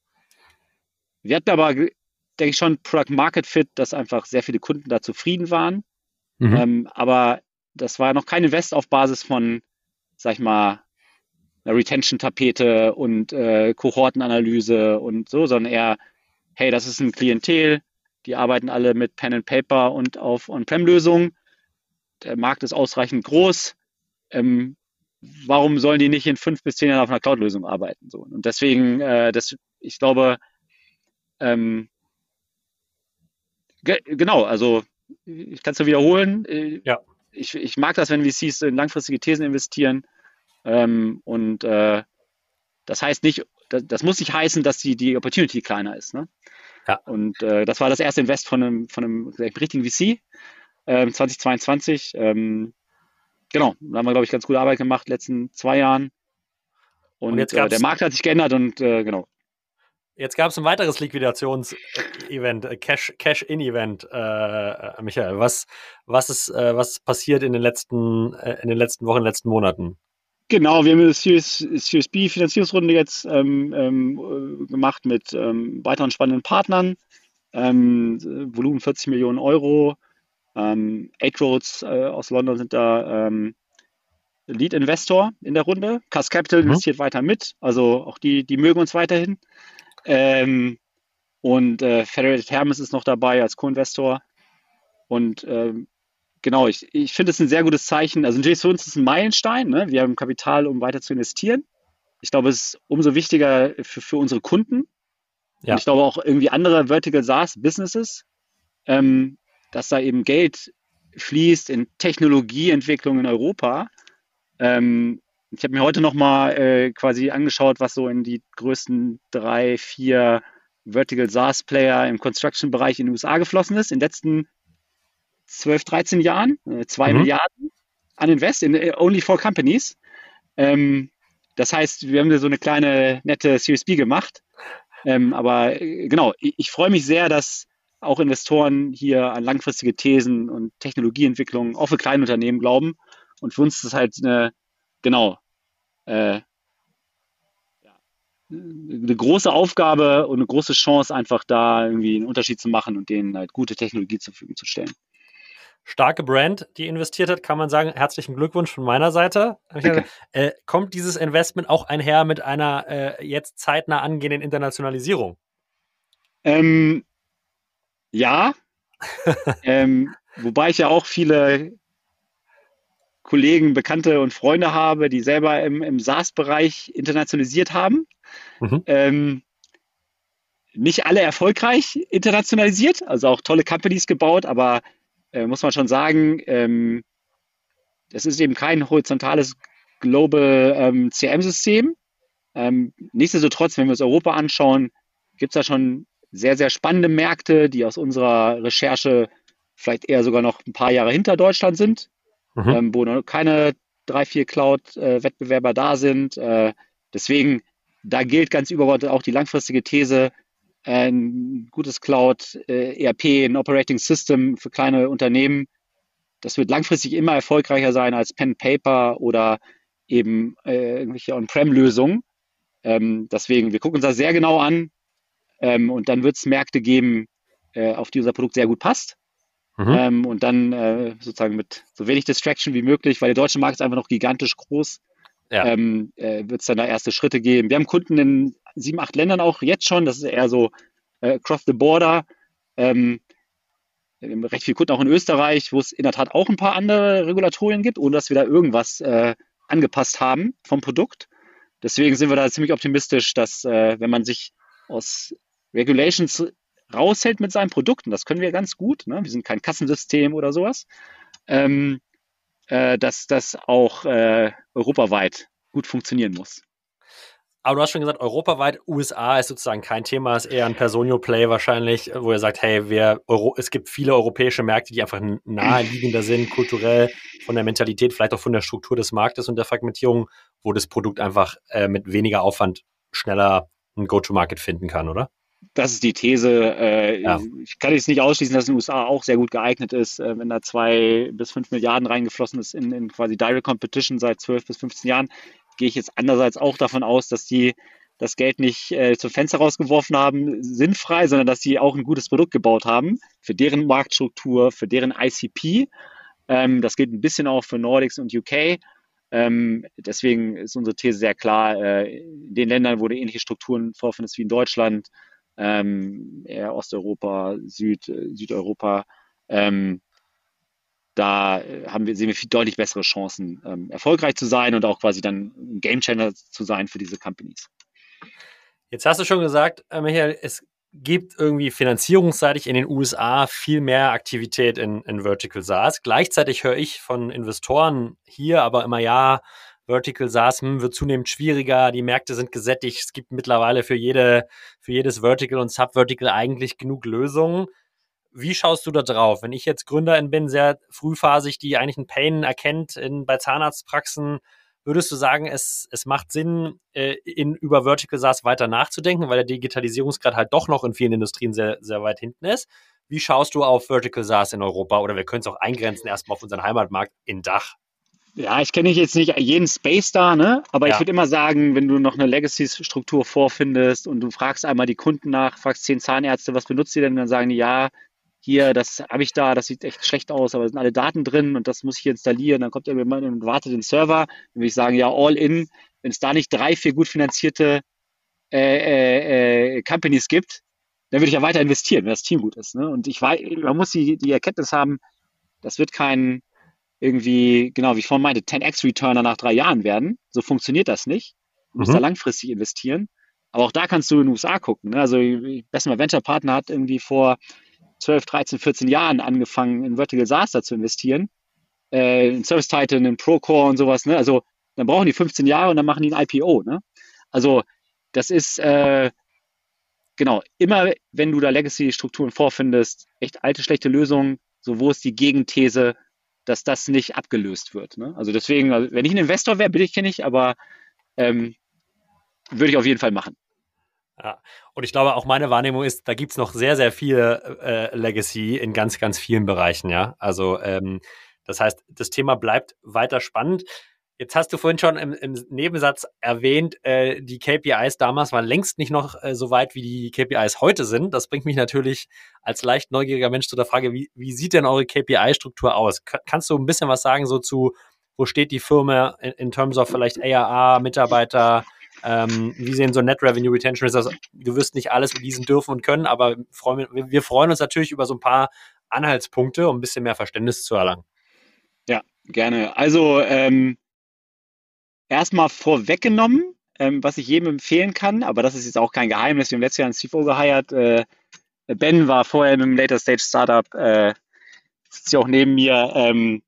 wir hatten aber, denke ich, schon Product Market Fit, dass einfach sehr viele Kunden da zufrieden waren. Mhm. Ähm, aber das war noch kein Invest auf Basis von, sag ich mal, einer Retention-Tapete und äh, Kohortenanalyse und so, sondern eher, hey, das ist ein Klientel, die arbeiten alle mit Pen and Paper und auf On-Prem-Lösungen. Der Markt ist ausreichend groß. Ähm, warum sollen die nicht in fünf bis zehn Jahren auf einer Cloud-Lösung arbeiten? So. Und deswegen, äh, das, ich glaube, ähm, ge- genau, also ich kann es nur wiederholen. Äh, ja. ich, ich mag das, wenn V Cs in langfristige Thesen investieren. Ähm, und äh, das heißt nicht, das, das muss nicht heißen, dass die, die Opportunity kleiner ist. Ne? Ja. Und äh, das war das erste Invest von einem, von einem richtigen V C ähm, zwanzig zweiundzwanzig. Ähm, genau, da haben wir, glaube ich, ganz gute Arbeit gemacht in den letzten zwei Jahren. Und, und jetzt äh, der Markt hat sich geändert und äh, genau. Jetzt gab es ein weiteres Liquidations-Event, Cash, Cash-In-Event, äh, Michael. Was, was, ist, äh, was ist passiert in den letzten, äh, in den letzten Wochen, in den letzten Monaten? Genau, wir haben eine Series, Series B Finanzierungsrunde jetzt ähm, ähm, gemacht mit ähm, weiteren spannenden Partnern. Ähm, Volumen vierzig Millionen Euro. Ähm, Eight Roads äh, aus London sind da ähm, Lead Investor in der Runde. Cusp Capital mhm. investiert weiter mit, also auch die, die mögen uns weiterhin. Ähm, und äh, Federated Hermes ist noch dabei als Co-Investor. Und ähm, genau, ich, ich finde es ein sehr gutes Zeichen. Also ein J S für uns ist ein Meilenstein. Ne? Wir haben Kapital, um weiter zu investieren. Ich glaube, es ist umso wichtiger für, für unsere Kunden. Ja. Und ich glaube auch irgendwie andere Vertical SaaS-Businesses, ähm, dass da eben Geld fließt in Technologieentwicklung in Europa. Ähm, ich habe mir heute nochmal äh, quasi angeschaut, was so in die größten drei, vier Vertical SaaS-Player im Construction-Bereich in den U S A geflossen ist in den letzten zwölf, dreizehn Jahren. Äh, zwei mhm. Milliarden an Invest in uh, only four companies. Ähm, das heißt, wir haben so eine kleine, nette Series B gemacht. Ähm, aber äh, genau, ich, ich freue mich sehr, dass auch Investoren hier an langfristige Thesen und Technologieentwicklung auch für kleine Unternehmen glauben. Und für uns ist das halt eine, genau, äh, eine große Aufgabe und eine große Chance, einfach da irgendwie einen Unterschied zu machen und denen halt gute Technologie zur Verfügung zu stellen. Starke Brand, die investiert hat, kann man sagen, herzlichen Glückwunsch von meiner Seite. Okay. Äh, kommt dieses Investment auch einher mit einer äh, jetzt zeitnah angehenden Internationalisierung? Ähm, ja, ähm, wobei ich ja auch viele Kollegen, Bekannte und Freunde habe, die selber im, im SaaS-Bereich internationalisiert haben. Mhm. Ähm, nicht alle erfolgreich internationalisiert, also auch tolle Companies gebaut, aber äh, muss man schon sagen, ähm, das ist eben kein horizontales Global ähm, C R M-System. Ähm, nichtsdestotrotz, wenn wir uns Europa anschauen, gibt es da schon sehr, sehr spannende Märkte, die aus unserer Recherche vielleicht eher sogar noch ein paar Jahre hinter Deutschland sind, mhm. ähm, wo noch keine drei, vier Cloud-Wettbewerber da sind. Äh, deswegen, da gilt ganz übergeordnet auch die langfristige These, ein gutes Cloud-E R P, ein Operating System für kleine Unternehmen, das wird langfristig immer erfolgreicher sein als Pen Paper oder eben äh, irgendwelche On-Prem-Lösungen. Ähm, deswegen, wir gucken uns das sehr genau an ähm, und dann wird es Märkte geben, äh, auf die unser Produkt sehr gut passt. Mhm. Ähm, und dann äh, sozusagen mit so wenig Distraction wie möglich, weil der deutsche Markt ist einfach noch gigantisch groß, ja. ähm, äh, wird es dann da erste Schritte geben. Wir haben Kunden in sieben, acht Ländern auch jetzt schon, das ist eher so äh, across the border. Ähm, Wir haben recht viele Kunden auch in Österreich, wo es in der Tat auch ein paar andere Regulatorien gibt, ohne dass wir da irgendwas äh, angepasst haben vom Produkt. Deswegen sind wir da ziemlich optimistisch, dass äh, wenn man sich aus Regulations raushält mit seinen Produkten, das können wir ganz gut, ne? Wir sind kein Kassensystem oder sowas, ähm, äh, dass das auch äh, europaweit gut funktionieren muss. Aber du hast schon gesagt, europaweit, U S A ist sozusagen kein Thema, ist eher ein Personio-Play wahrscheinlich, wo ihr sagt, hey, wir Euro, es gibt viele europäische Märkte, die einfach naheliegender sind, kulturell, von der Mentalität, vielleicht auch von der Struktur des Marktes und der Fragmentierung, wo das Produkt einfach äh, mit weniger Aufwand schneller ein Go-to-Market finden kann, oder? Das ist die These. Äh, ja. Ich kann jetzt nicht ausschließen, dass in den U S A auch sehr gut geeignet ist, äh, wenn da zwei bis fünf Milliarden reingeflossen ist in, in quasi Direct Competition seit zwölf bis fünfzehn Jahren. Gehe ich jetzt andererseits auch davon aus, dass die das Geld nicht äh, zum Fenster rausgeworfen haben, sinnfrei, sondern dass die auch ein gutes Produkt gebaut haben für deren Marktstruktur, für deren I C P. Ähm, das gilt ein bisschen auch für Nordics und U K. Ähm, deswegen ist unsere These sehr klar, äh, in den Ländern, wo du ähnliche Strukturen vorfindest wie in Deutschland, ähm, eher Osteuropa, Süd, Südeuropa, ähm, da haben wir, sehen wir viel deutlich bessere Chancen, ähm, erfolgreich zu sein und auch quasi dann ein Gamechanger zu sein für diese Companies. Jetzt hast du schon gesagt, äh, Michael, es gibt irgendwie finanzierungsseitig in den U S A viel mehr Aktivität in, in Vertical SaaS. Gleichzeitig höre ich von Investoren hier aber immer, ja, Vertical SaaS hm, wird zunehmend schwieriger, die Märkte sind gesättigt, es gibt mittlerweile für jede, für jedes Vertical und Subvertical eigentlich genug Lösungen. Wie schaust du da drauf? Wenn ich jetzt Gründerin bin, sehr frühphasig, die eigentlich einen Pain erkennt in, bei Zahnarztpraxen, würdest du sagen, es, es macht Sinn, äh, in, über Vertical SaaS weiter nachzudenken, weil der Digitalisierungsgrad halt doch noch in vielen Industrien sehr, sehr weit hinten ist? Wie schaust du auf Vertical SaaS in Europa? Oder wir können es auch eingrenzen erstmal auf unseren Heimatmarkt in Dach. Ja, ich kenne jetzt nicht jeden Space da, ne? Aber ja. Ich würde immer sagen, wenn du noch eine Legacy-Struktur vorfindest und du fragst einmal die Kunden nach, fragst zehn Zahnärzte, was benutzt ihr denn? Dann sagen die, ja, hier, das habe ich da, das sieht echt schlecht aus, aber da sind alle Daten drin und das muss ich hier installieren. Dann kommt irgendjemand und wartet den Server. Dann würde ich sagen, ja, all in, wenn es da nicht drei, vier gut finanzierte äh, äh, äh, Companies gibt, dann würde ich ja weiter investieren, wenn das Team gut ist. Ne? Und ich weiß, man muss die, die Erkenntnis haben, das wird kein irgendwie, genau wie ich vorhin meinte, zehn x Returner nach drei Jahren werden. So funktioniert das nicht. Du musst mhm. da langfristig investieren. Aber auch da kannst du in den U S A gucken. Ne? Also, Bessemer Venture Partner hat irgendwie vor zwölf, dreizehn, vierzehn Jahren angefangen, in Vertical SaaS da zu investieren. Äh, in Service Titan, in Procore und sowas. Ne? Also, dann brauchen die fünfzehn Jahre und dann machen die ein I P O. Ne? Also, das ist, äh, genau, immer wenn du da Legacy-Strukturen vorfindest, echt alte, schlechte Lösungen, so wo ist die Gegenthese, dass das nicht abgelöst wird. Ne? Also deswegen, also wenn ich ein Investor wäre, bitte ich kenne ich, aber ähm, würde ich auf jeden Fall machen. Ja, und ich glaube, auch meine Wahrnehmung ist, da gibt es noch sehr, sehr viel äh, Legacy in ganz, ganz vielen Bereichen. Ja, also ähm, das heißt, das Thema bleibt weiter spannend. Jetzt hast du vorhin schon im, im Nebensatz erwähnt, äh, die K P Is damals waren längst nicht noch äh, so weit, wie die K P Is heute sind. Das bringt mich natürlich als leicht neugieriger Mensch zu der Frage, wie, wie sieht denn eure K P I-Struktur aus? K- kannst du ein bisschen was sagen so zu, wo steht die Firma in, in terms of vielleicht A R A, Mitarbeiter, ähm, wie sehen so Net Revenue Retention ist? Also, du wirst nicht alles lesen dürfen und können, aber freuen, wir, wir freuen uns natürlich über so ein paar Anhaltspunkte, um ein bisschen mehr Verständnis zu erlangen. Ja, gerne. Also, ähm, erstmal vorweggenommen, ähm, was ich jedem empfehlen kann, aber das ist jetzt auch kein Geheimnis. Wir haben letztes Jahr einen C F O geheiert. Äh, Ben war vorher in einem Later Stage Startup, äh, sitzt hier auch neben mir. Ähm,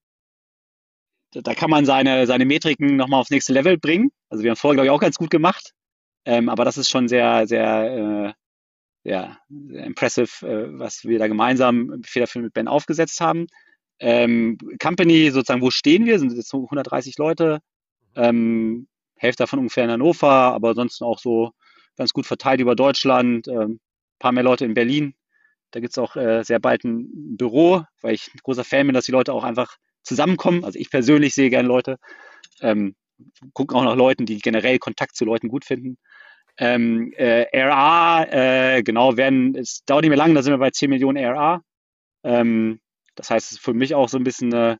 da, da kann man seine, seine Metriken nochmal aufs nächste Level bringen. Also wir haben vorher, glaube ich, auch ganz gut gemacht. Ähm, aber das ist schon sehr, sehr, äh, ja, sehr impressive, äh, was wir da gemeinsam federführend mit Ben aufgesetzt haben. Ähm, Company, sozusagen, wo stehen wir? Sind jetzt so hundertdreißig Leute, ähm, Hälfte davon ungefähr in Hannover, aber ansonsten auch so ganz gut verteilt über Deutschland, ähm, paar mehr Leute in Berlin. Da gibt es auch äh, sehr bald ein Büro, weil ich ein großer Fan bin, dass die Leute auch einfach zusammenkommen. Also ich persönlich sehe gerne Leute, ähm, gucken auch nach Leuten, die generell Kontakt zu Leuten gut finden. Ähm, äh, R A, äh, genau, werden, es dauert nicht mehr lange, da sind wir bei zehn Millionen R A. Ähm, das heißt, es ist für mich auch so ein bisschen eine,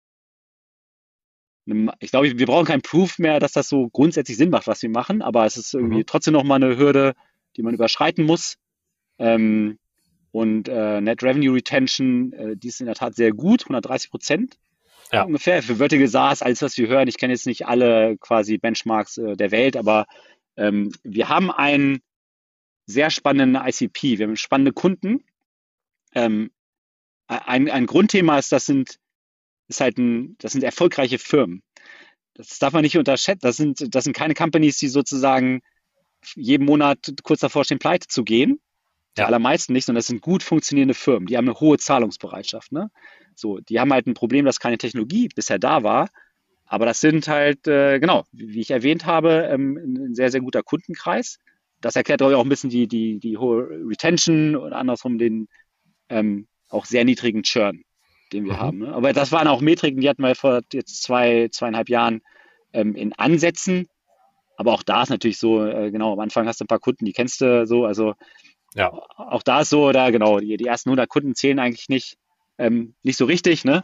eine, ich glaube, wir brauchen keinen Proof mehr, dass das so grundsätzlich Sinn macht, was wir machen, aber es ist irgendwie Mhm. trotzdem nochmal eine Hürde, die man überschreiten muss. Ähm, und äh, Net Revenue Retention, äh, die ist in der Tat sehr gut, hundertdreißig Prozent Ja. ungefähr. Für Vertical SaaS, alles was wir hören, ich kenne jetzt nicht alle quasi Benchmarks äh, der Welt, aber ähm, wir haben einen sehr spannenden I C P, wir haben spannende Kunden. Ähm, ein, ein Grundthema ist, das sind, ist halt ein, das sind erfolgreiche Firmen. Das darf man nicht unterschätzen. Das sind, das sind keine Companies, die sozusagen jeden Monat kurz davor stehen, pleite zu gehen. Die Ja. allermeisten nicht, sondern das sind gut funktionierende Firmen. Die haben eine hohe Zahlungsbereitschaft. Ne? So, die haben halt ein Problem, dass keine Technologie bisher da war. Aber das sind halt, äh, genau, wie ich erwähnt habe, ähm, ein sehr, sehr guter Kundenkreis. Das erklärt auch ein bisschen die, die, die hohe Retention und andersrum den ähm, auch sehr niedrigen Churn, den wir Mhm. haben. Ne? Aber das waren auch Metriken, die hatten wir vor jetzt zwei, zweieinhalb Jahren ähm, in Ansätzen. Aber auch da ist natürlich so, äh, genau, am Anfang hast du ein paar Kunden, die kennst du so, also Ja. auch da ist so, da genau, die, die ersten hundert Kunden zählen eigentlich nicht, ähm, nicht so richtig, ne?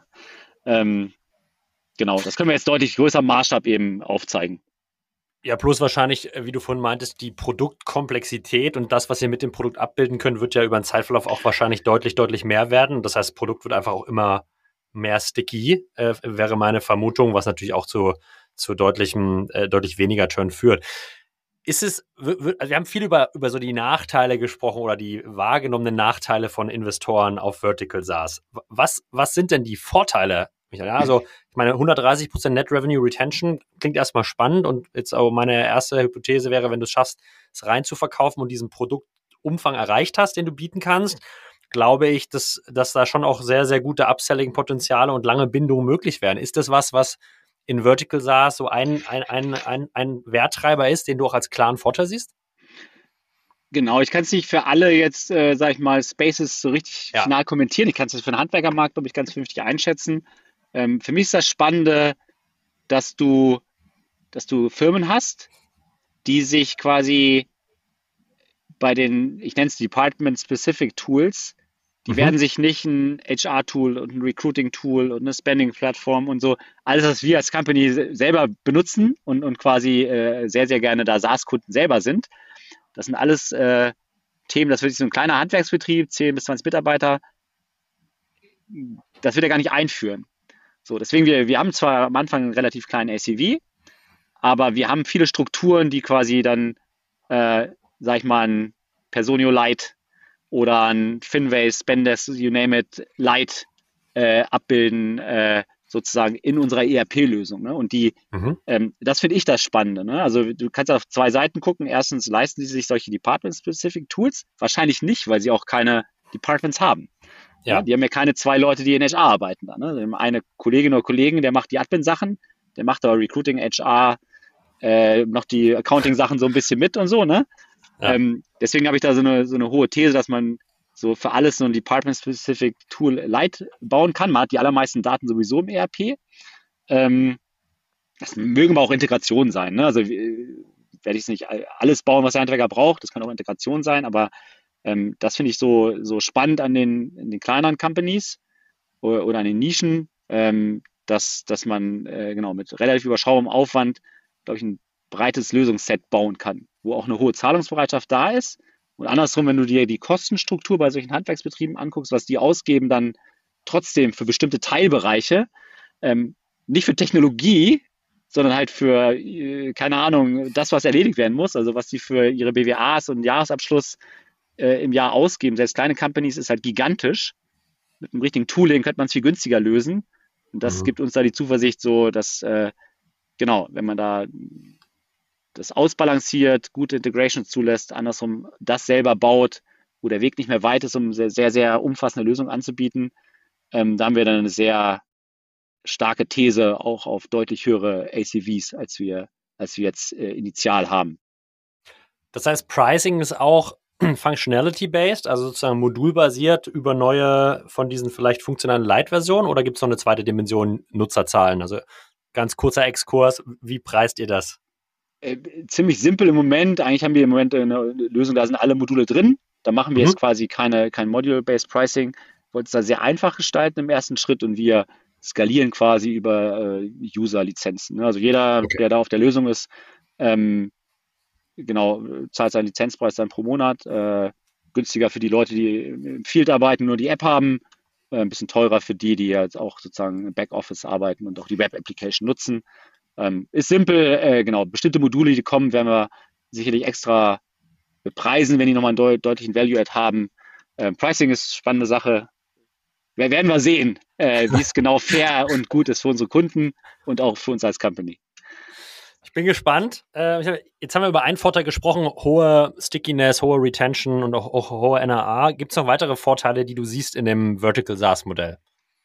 Ähm, genau, das können wir jetzt deutlich größer Maßstab eben aufzeigen. Ja, plus wahrscheinlich, äh, wie du vorhin meintest, die Produktkomplexität und das, was ihr mit dem Produkt abbilden könnt, wird ja über den Zeitverlauf auch wahrscheinlich deutlich, deutlich mehr werden. Das heißt, das Produkt wird einfach auch immer mehr sticky, äh, wäre meine Vermutung, was natürlich auch zu, zu deutlichem, äh, deutlich weniger Churn führt. Ist es, w- w- also wir haben viel über, über so die Nachteile gesprochen oder die wahrgenommenen Nachteile von Investoren auf Vertical SaaS. W- Was, was sind denn die Vorteile, Michael? Ja, also, ich meine, hundertdreißig Prozent Net Revenue Retention klingt erstmal spannend und jetzt auch meine erste Hypothese wäre, wenn du es schaffst, es rein zu verkaufen und diesen Produktumfang erreicht hast, den du bieten kannst, glaube ich, dass, dass da schon auch sehr, sehr gute Upselling-Potenziale und lange Bindungen möglich wären. Ist das was, was in Vertical SaaS so ein, ein, ein, ein, ein Werttreiber ist, den du auch als klaren Vorteil siehst? Genau, ich kann es nicht für alle jetzt, äh, sag ich mal, Spaces so richtig Ja. final kommentieren. Ich kann es für den Handwerkermarkt, glaube ich, ganz vernünftig einschätzen. Ähm, für mich ist das Spannende, dass du, dass du Firmen hast, die sich quasi bei den, ich nenne es Department-Specific Tools, die Mhm. werden sich nicht ein H R-Tool und ein Recruiting-Tool und eine Spending-Plattform und so, alles, was wir als Company selber benutzen und, und quasi äh, sehr, sehr gerne da SaaS-Kunden selber sind. Das sind alles äh, Themen, das wird so ein kleiner Handwerksbetrieb, zehn bis zwanzig Mitarbeiter, das wird er gar nicht einführen. So, deswegen, wir, wir haben zwar am Anfang einen relativ kleinen A C V, aber wir haben viele Strukturen, die quasi dann, äh, sag ich mal, ein Personio Lite oder ein Finway, Spendesk, you name it, Lite äh, abbilden, äh, sozusagen in unserer E R P-Lösung. Ne? Und die, Mhm. ähm, das finde ich das Spannende. Ne? Also du kannst auf zwei Seiten gucken. Erstens, leisten sie sich solche Department-Specific Tools? Wahrscheinlich nicht, weil sie auch keine Departments haben. Ja. Ne? Die haben ja keine zwei Leute, die in H R arbeiten. Da, ne? Die haben eine Kollegin oder Kollegen, der macht die Admin-Sachen, der macht aber Recruiting, H R, äh, noch die Accounting-Sachen so ein bisschen mit und so. Ne? Ja. Ähm, deswegen habe ich da so eine, so eine hohe These, dass man so für alles so ein Department-Specific Tool Lite bauen kann. Man hat die allermeisten Daten sowieso im E R P. Ähm, das mögen aber auch Integrationen sein. Ne? Also äh, werde ich nicht alles bauen, was der Handwerker braucht. Das kann auch Integration sein, aber ähm, das finde ich so, so spannend an den, in den kleineren Companies oder, oder an den Nischen, ähm, dass, dass man äh, genau mit relativ überschaubarem Aufwand, glaube ich, ein breites Lösungsset bauen kann, wo auch eine hohe Zahlungsbereitschaft da ist. Und andersrum, wenn du dir die Kostenstruktur bei solchen Handwerksbetrieben anguckst, was die ausgeben, dann trotzdem für bestimmte Teilbereiche, ähm, nicht für Technologie, sondern halt für, äh, keine Ahnung, das, was erledigt werden muss, also was die für ihre B W As und Jahresabschluss äh, im Jahr ausgeben. Selbst kleine Companies ist halt gigantisch. Mit einem richtigen Tooling könnte man es viel günstiger lösen. Und das Mhm. gibt uns da die Zuversicht, so dass, äh, genau, wenn man da das ausbalanciert, gute Integrations zulässt, andersrum das selber baut, wo der Weg nicht mehr weit ist, um sehr, sehr, sehr umfassende Lösungen anzubieten, ähm, da haben wir dann eine sehr starke These auch auf deutlich höhere A C Vs, als wir, als wir jetzt äh, initial haben. Das heißt, Pricing ist auch Functionality-based, also sozusagen modulbasiert über neue von diesen vielleicht funktionalen Light-Versionen, oder gibt es noch eine zweite Dimension, Nutzerzahlen? Also ganz kurzer Exkurs, wie preist ihr das? Äh, ziemlich simpel im Moment. Eigentlich haben wir im Moment eine Lösung, da sind alle Module drin. Da machen wir mhm. jetzt quasi keine, kein Module-based Pricing. Wir wollten es da sehr einfach gestalten im ersten Schritt und wir skalieren quasi über äh, User-Lizenzen. Also jeder, okay. der da auf der Lösung ist, ähm, genau, zahlt seinen Lizenzpreis dann pro Monat. Äh, günstiger für die Leute, die im Field arbeiten, nur die App haben. Äh, ein bisschen teurer für die, die jetzt auch sozusagen im Backoffice arbeiten und auch die Web-Application nutzen. Ähm, ist simpel, äh, genau. Bestimmte Module, die kommen, werden wir sicherlich extra bepreisen, wenn die nochmal einen deut- deutlichen Value-Add haben. Ähm, Pricing ist eine spannende Sache. Wir werden wir sehen, äh, wie es genau fair und gut ist für unsere Kunden und auch für uns als Company. Ich bin gespannt. Äh, jetzt haben wir über einen Vorteil gesprochen, hohe Stickiness, hohe Retention und auch, auch hohe N R A. Gibt es noch weitere Vorteile, die du siehst in dem Vertical SaaS-Modell?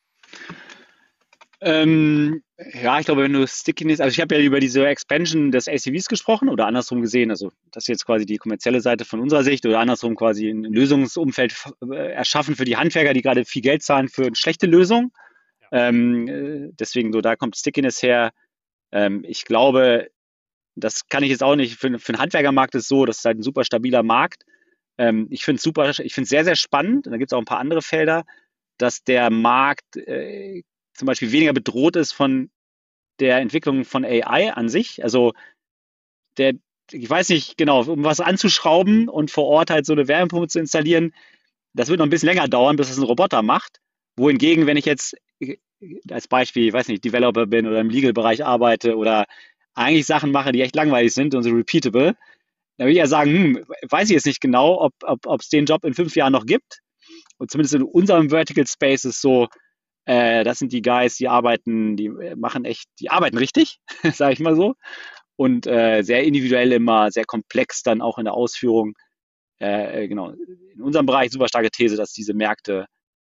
Ähm, ja, ich glaube, wenn du Stickiness, also ich habe ja über diese Expansion des A C Vs gesprochen oder andersrum gesehen, also das ist jetzt quasi die kommerzielle Seite von unserer Sicht oder andersrum quasi ein Lösungsumfeld erschaffen für die Handwerker, die gerade viel Geld zahlen für eine schlechte Lösung. Ja. Ähm, deswegen so, da kommt Stickiness her. Ähm, ich glaube, das kann ich jetzt auch nicht, für, für den Handwerkermarkt ist es so, das ist halt ein super stabiler Markt. Ähm, ich finde es super, ich finde es sehr, sehr spannend, und da gibt es auch ein paar andere Felder, dass der Markt äh, zum Beispiel weniger bedroht ist von der Entwicklung von A I an sich. Also der, ich weiß nicht genau, um was anzuschrauben und vor Ort halt so eine Wärmepumpe zu installieren, das wird noch ein bisschen länger dauern, bis es ein Roboter macht. Wohingegen, wenn ich jetzt als Beispiel, ich weiß nicht, Developer bin oder im Legal-Bereich arbeite oder eigentlich Sachen mache, die echt langweilig sind und so repeatable, dann würde ich ja sagen, hm, weiß ich jetzt nicht genau, ob es ob, den Job in fünf Jahren noch gibt. Und zumindest in unserem Vertical Space ist so, äh, das sind die Guys, die arbeiten, die machen echt, die arbeiten richtig, sage ich mal so. Und äh, sehr individuell immer, sehr komplex dann auch in der Ausführung. Äh, genau, in unserem Bereich super starke These, dass diese Märkte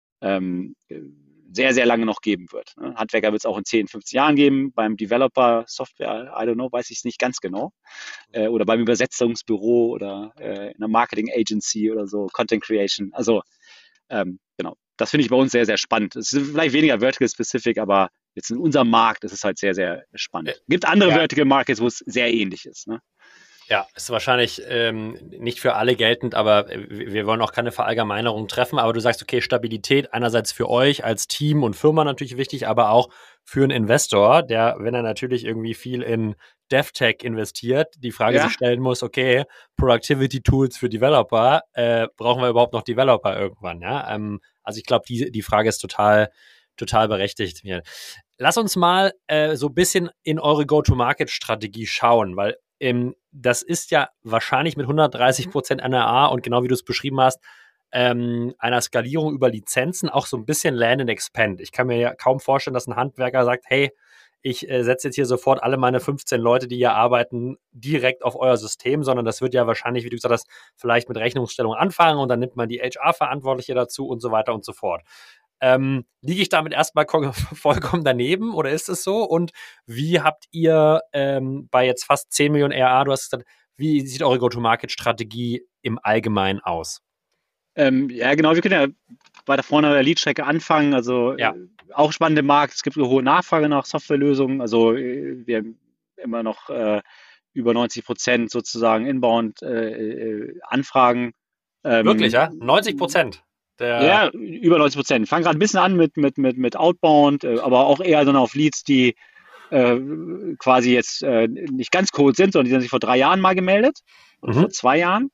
ähm, sehr, sehr lange noch geben wird. Ne? Handwerker wird es auch in zehn, fünfzehn Jahren geben. Beim Developer Software, I don't know, weiß ich es nicht ganz genau. Äh, oder beim Übersetzungsbüro oder äh, in einer Marketing Agency oder so, Content Creation. Also ähm, genau, das finde ich bei uns sehr, sehr spannend. Es ist vielleicht weniger vertical specific, aber jetzt in unserem Markt ist es halt sehr, sehr spannend. Es gibt andere ja. Vertical Markets, wo es sehr ähnlich ist. Ne? Ja, ist wahrscheinlich ähm, nicht für alle geltend, aber wir wollen auch keine Verallgemeinerung treffen. Aber du sagst, okay, Stabilität einerseits für euch als Team und Firma natürlich wichtig, aber auch für einen Investor, der, wenn er natürlich irgendwie viel in DevTech investiert, die Frage ja. sich stellen muss, okay, Productivity Tools für Developer, äh, brauchen wir überhaupt noch Developer irgendwann? Ja, ähm, also ich glaube, die, die Frage ist total, total berechtigt. Lass uns mal äh, so ein bisschen in eure Go-to-Market-Strategie schauen, weil ähm, das ist ja wahrscheinlich mit hundertdreißig Prozent N R A und genau wie du es beschrieben hast, ähm, einer Skalierung über Lizenzen auch so ein bisschen Land and Expand. Ich kann mir ja kaum vorstellen, dass ein Handwerker sagt, hey, ich äh, setze jetzt hier sofort alle meine fünfzehn Leute, die hier arbeiten, direkt auf euer System, sondern das wird ja wahrscheinlich, wie du gesagt hast, vielleicht mit Rechnungsstellung anfangen und dann nimmt man die H R-Verantwortliche dazu und so weiter und so fort. Ähm, liege ich damit erstmal vollkommen daneben oder ist es so? Und wie habt ihr ähm, bei jetzt fast zehn Millionen A R A, du hast gesagt, wie sieht eure Go-to-Market-Strategie im Allgemeinen aus? Ähm, ja, genau, wir können ja weiter vorne an der Lead-Strecke anfangen. Also ja. äh, auch spannende Markt. Es gibt eine hohe Nachfrage nach Softwarelösungen. Also äh, wir haben immer noch äh, über neunzig Prozent sozusagen Inbound äh, äh, Anfragen. Ähm, Wirklich, ja? neunzig Prozent? Der ja, über neunzig Prozent. Fangen gerade ein bisschen an mit, mit, mit, mit Outbound, äh, aber auch eher dann auf Leads, die äh, quasi jetzt äh, nicht ganz cold sind, sondern die haben sich vor drei Jahren mal gemeldet oder mhm. vor zwei Jahren.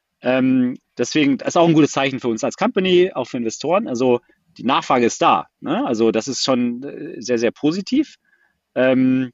Ähm, deswegen, das ist auch ein gutes Zeichen für uns als Company, auch für Investoren. Also die Nachfrage ist da. Ne? Also das ist schon sehr, sehr positiv. Ähm,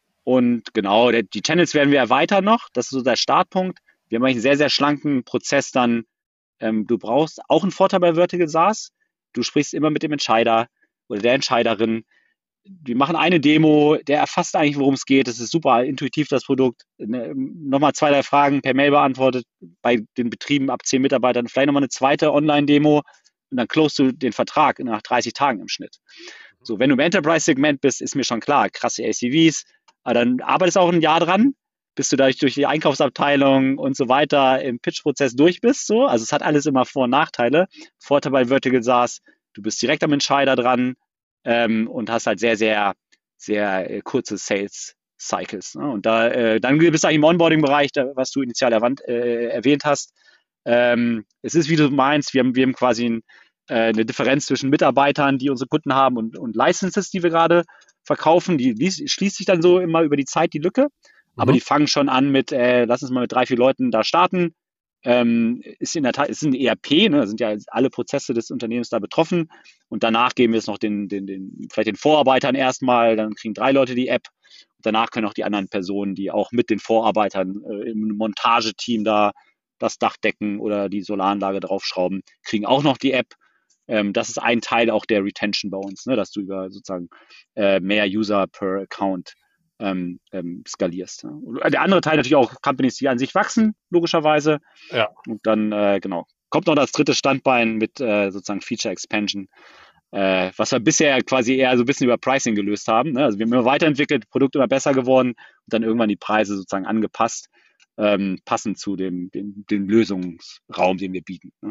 und genau, der, die Channels werden wir erweitern noch. Das ist so der Startpunkt. Wir haben eigentlich einen sehr, sehr schlanken Prozess dann. Ähm, du brauchst auch einen Vorteil bei Vertical SaaS. Du sprichst immer mit dem Entscheider oder der Entscheiderin. wir machen eine Demo, der erfasst eigentlich, worum es geht. Das ist super intuitiv, das Produkt. Ne, nochmal zwei, drei Fragen per Mail beantwortet bei den Betrieben ab zehn Mitarbeitern. Vielleicht nochmal eine zweite Online-Demo und dann closest du den Vertrag nach dreißig Tagen im Schnitt. So, wenn du im Enterprise-Segment bist, ist mir schon klar, krasse A C Vs, aber dann arbeitest du auch ein Jahr dran, bis du dadurch durch die Einkaufsabteilung und so weiter im Pitch-Prozess durch bist. So. Also es hat alles immer Vor- und Nachteile. Vorteil bei Vertical SaaS, du bist direkt am Entscheider dran, Ähm, und hast halt sehr, sehr, sehr äh, kurze Sales-Cycles. Ne? Und da, äh, dann bist du eigentlich im Onboarding-Bereich, da, was du initial erwähnt, äh, erwähnt hast. Ähm, es ist, wie du meinst, wir haben, wir haben quasi ein, äh, eine Differenz zwischen Mitarbeitern, die unsere Kunden haben, und, und Licenses, die wir gerade verkaufen. Die, die schließt sich dann so immer über die Zeit die Lücke. Aber Mhm. die fangen schon an mit, äh, lass uns mal mit drei, vier Leuten da starten. Ähm, ist in der Tat, ist ein E R P, ne? Sind ja alle Prozesse des Unternehmens da betroffen. Und danach geben wir es noch den, den, den, vielleicht den Vorarbeitern erstmal, dann kriegen drei Leute die App. Und danach können auch die anderen Personen, die auch mit den Vorarbeitern äh, im Montageteam da das Dach decken oder die Solaranlage draufschrauben, kriegen auch noch die App. Ähm, das ist ein Teil auch der Retention bei uns, ne? Dass du über sozusagen äh, mehr User per Account ähm, ähm, skalierst. Ne? Der andere Teil natürlich auch Companies, die an sich wachsen, logischerweise. Ja. Und dann, äh, genau, kommt noch das dritte Standbein mit äh, sozusagen Feature Expansion, äh, was wir bisher quasi eher so ein bisschen über Pricing gelöst haben. Ne? Also wir haben immer weiterentwickelt, Produkt immer besser geworden und dann irgendwann die Preise sozusagen angepasst, ähm, passend zu dem, dem, dem Lösungsraum, den wir bieten. Ne?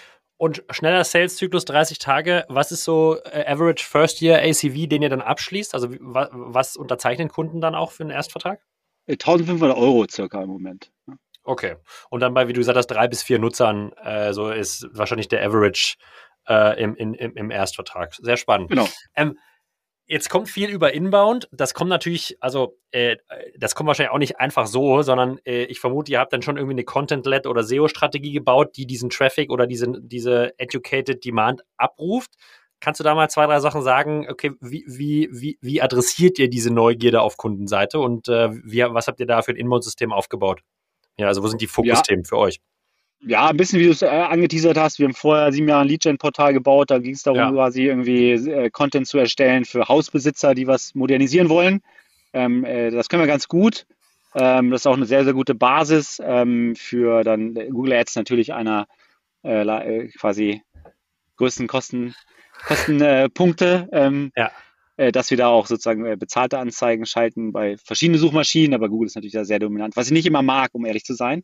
Und schneller Sales-Zyklus, dreißig Tage. Was ist so äh, Average First Year A C V, den ihr dann abschließt? Also wie, wa, was unterzeichnen Kunden dann auch für einen Erstvertrag? eintausendfünfhundert Euro circa im Moment. Ne? Okay. Und dann bei, wie du gesagt hast, drei bis vier Nutzern, äh, so ist wahrscheinlich der Average äh, im, im, im Erstvertrag. Sehr spannend. Genau. Ähm, Jetzt kommt viel über Inbound. Das kommt natürlich, also äh, das kommt wahrscheinlich auch nicht einfach so, sondern äh, ich vermute, ihr habt dann schon irgendwie eine Content-led oder S E O-Strategie gebaut, die diesen Traffic oder diese, diese Educated Demand abruft. Kannst du da mal zwei, drei Sachen sagen? Okay, wie, wie, wie, wie adressiert ihr diese Neugierde auf Kundenseite und äh, wie, was habt ihr da für ein Inbound-System aufgebaut? Ja, also wo sind die Fokusthemen Ja. für euch? Ja, ein bisschen wie du es äh, angeteasert hast. Wir haben vorher sieben Jahre ein Lead-Gen-Portal gebaut. Da ging es darum, Ja. quasi irgendwie äh, Content zu erstellen für Hausbesitzer, die was modernisieren wollen. Ähm, äh, das können wir ganz gut. Ähm, das ist auch eine sehr, sehr gute Basis ähm, für dann Google Ads natürlich einer äh, äh, quasi größten Kosten, Kostenpunkte. Äh, ähm, Ja. äh, dass wir da auch sozusagen äh, bezahlte Anzeigen schalten bei verschiedenen Suchmaschinen. Aber Google ist natürlich da sehr dominant, was ich nicht immer mag, um ehrlich zu sein.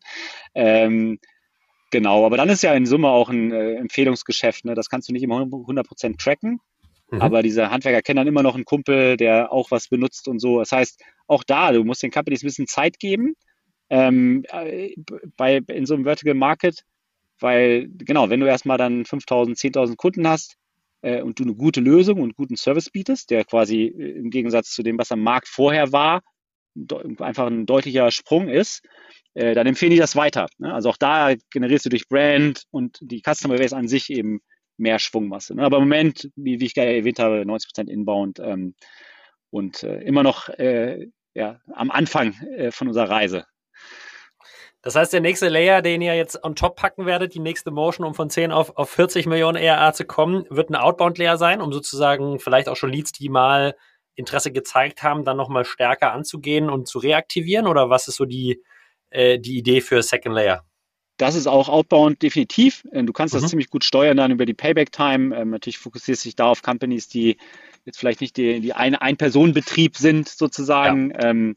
Ähm, Genau, aber dann ist ja in Summe auch ein äh, Empfehlungsgeschäft. Ne? Das kannst du nicht immer hundert Prozent tracken, Mhm. aber diese Handwerker kennen dann immer noch einen Kumpel, der auch was benutzt und so. Das heißt, auch da, du musst den Companies ein bisschen Zeit geben ähm, äh, bei, in so einem Vertical Market, weil, genau, wenn du erstmal dann fünftausend, zehntausend Kunden hast äh, und du eine gute Lösung und einen guten Service bietest, der quasi äh, im Gegensatz zu dem, was am Markt vorher war, einfach ein deutlicher Sprung ist, äh, dann empfehle ich das weiter. Ne? Also auch da generierst du durch Brand und die Customer Base an sich eben mehr Schwungmasse. Ne? Aber im Moment, wie, wie ich gerade erwähnt habe, neunzig Prozent Inbound ähm, und äh, immer noch äh, ja, am Anfang äh, von unserer Reise. Das heißt, der nächste Layer, den ihr jetzt on top packen werdet, die nächste Motion, um von zehn auf, auf vierzig Millionen E R A zu kommen, wird ein Outbound-Layer sein, um sozusagen vielleicht auch schon Leads, die mal Interesse gezeigt haben, dann nochmal stärker anzugehen und zu reaktivieren? Oder was ist so die, äh, die Idee für Second Layer? Das ist auch Outbound definitiv. Du kannst das Mhm. ziemlich gut steuern dann über die Payback-Time. Ähm, natürlich fokussierst du dich da auf Companies, die jetzt vielleicht nicht die, die ein, Ein-Personen-Betrieb sind, sozusagen. Ja. Ähm,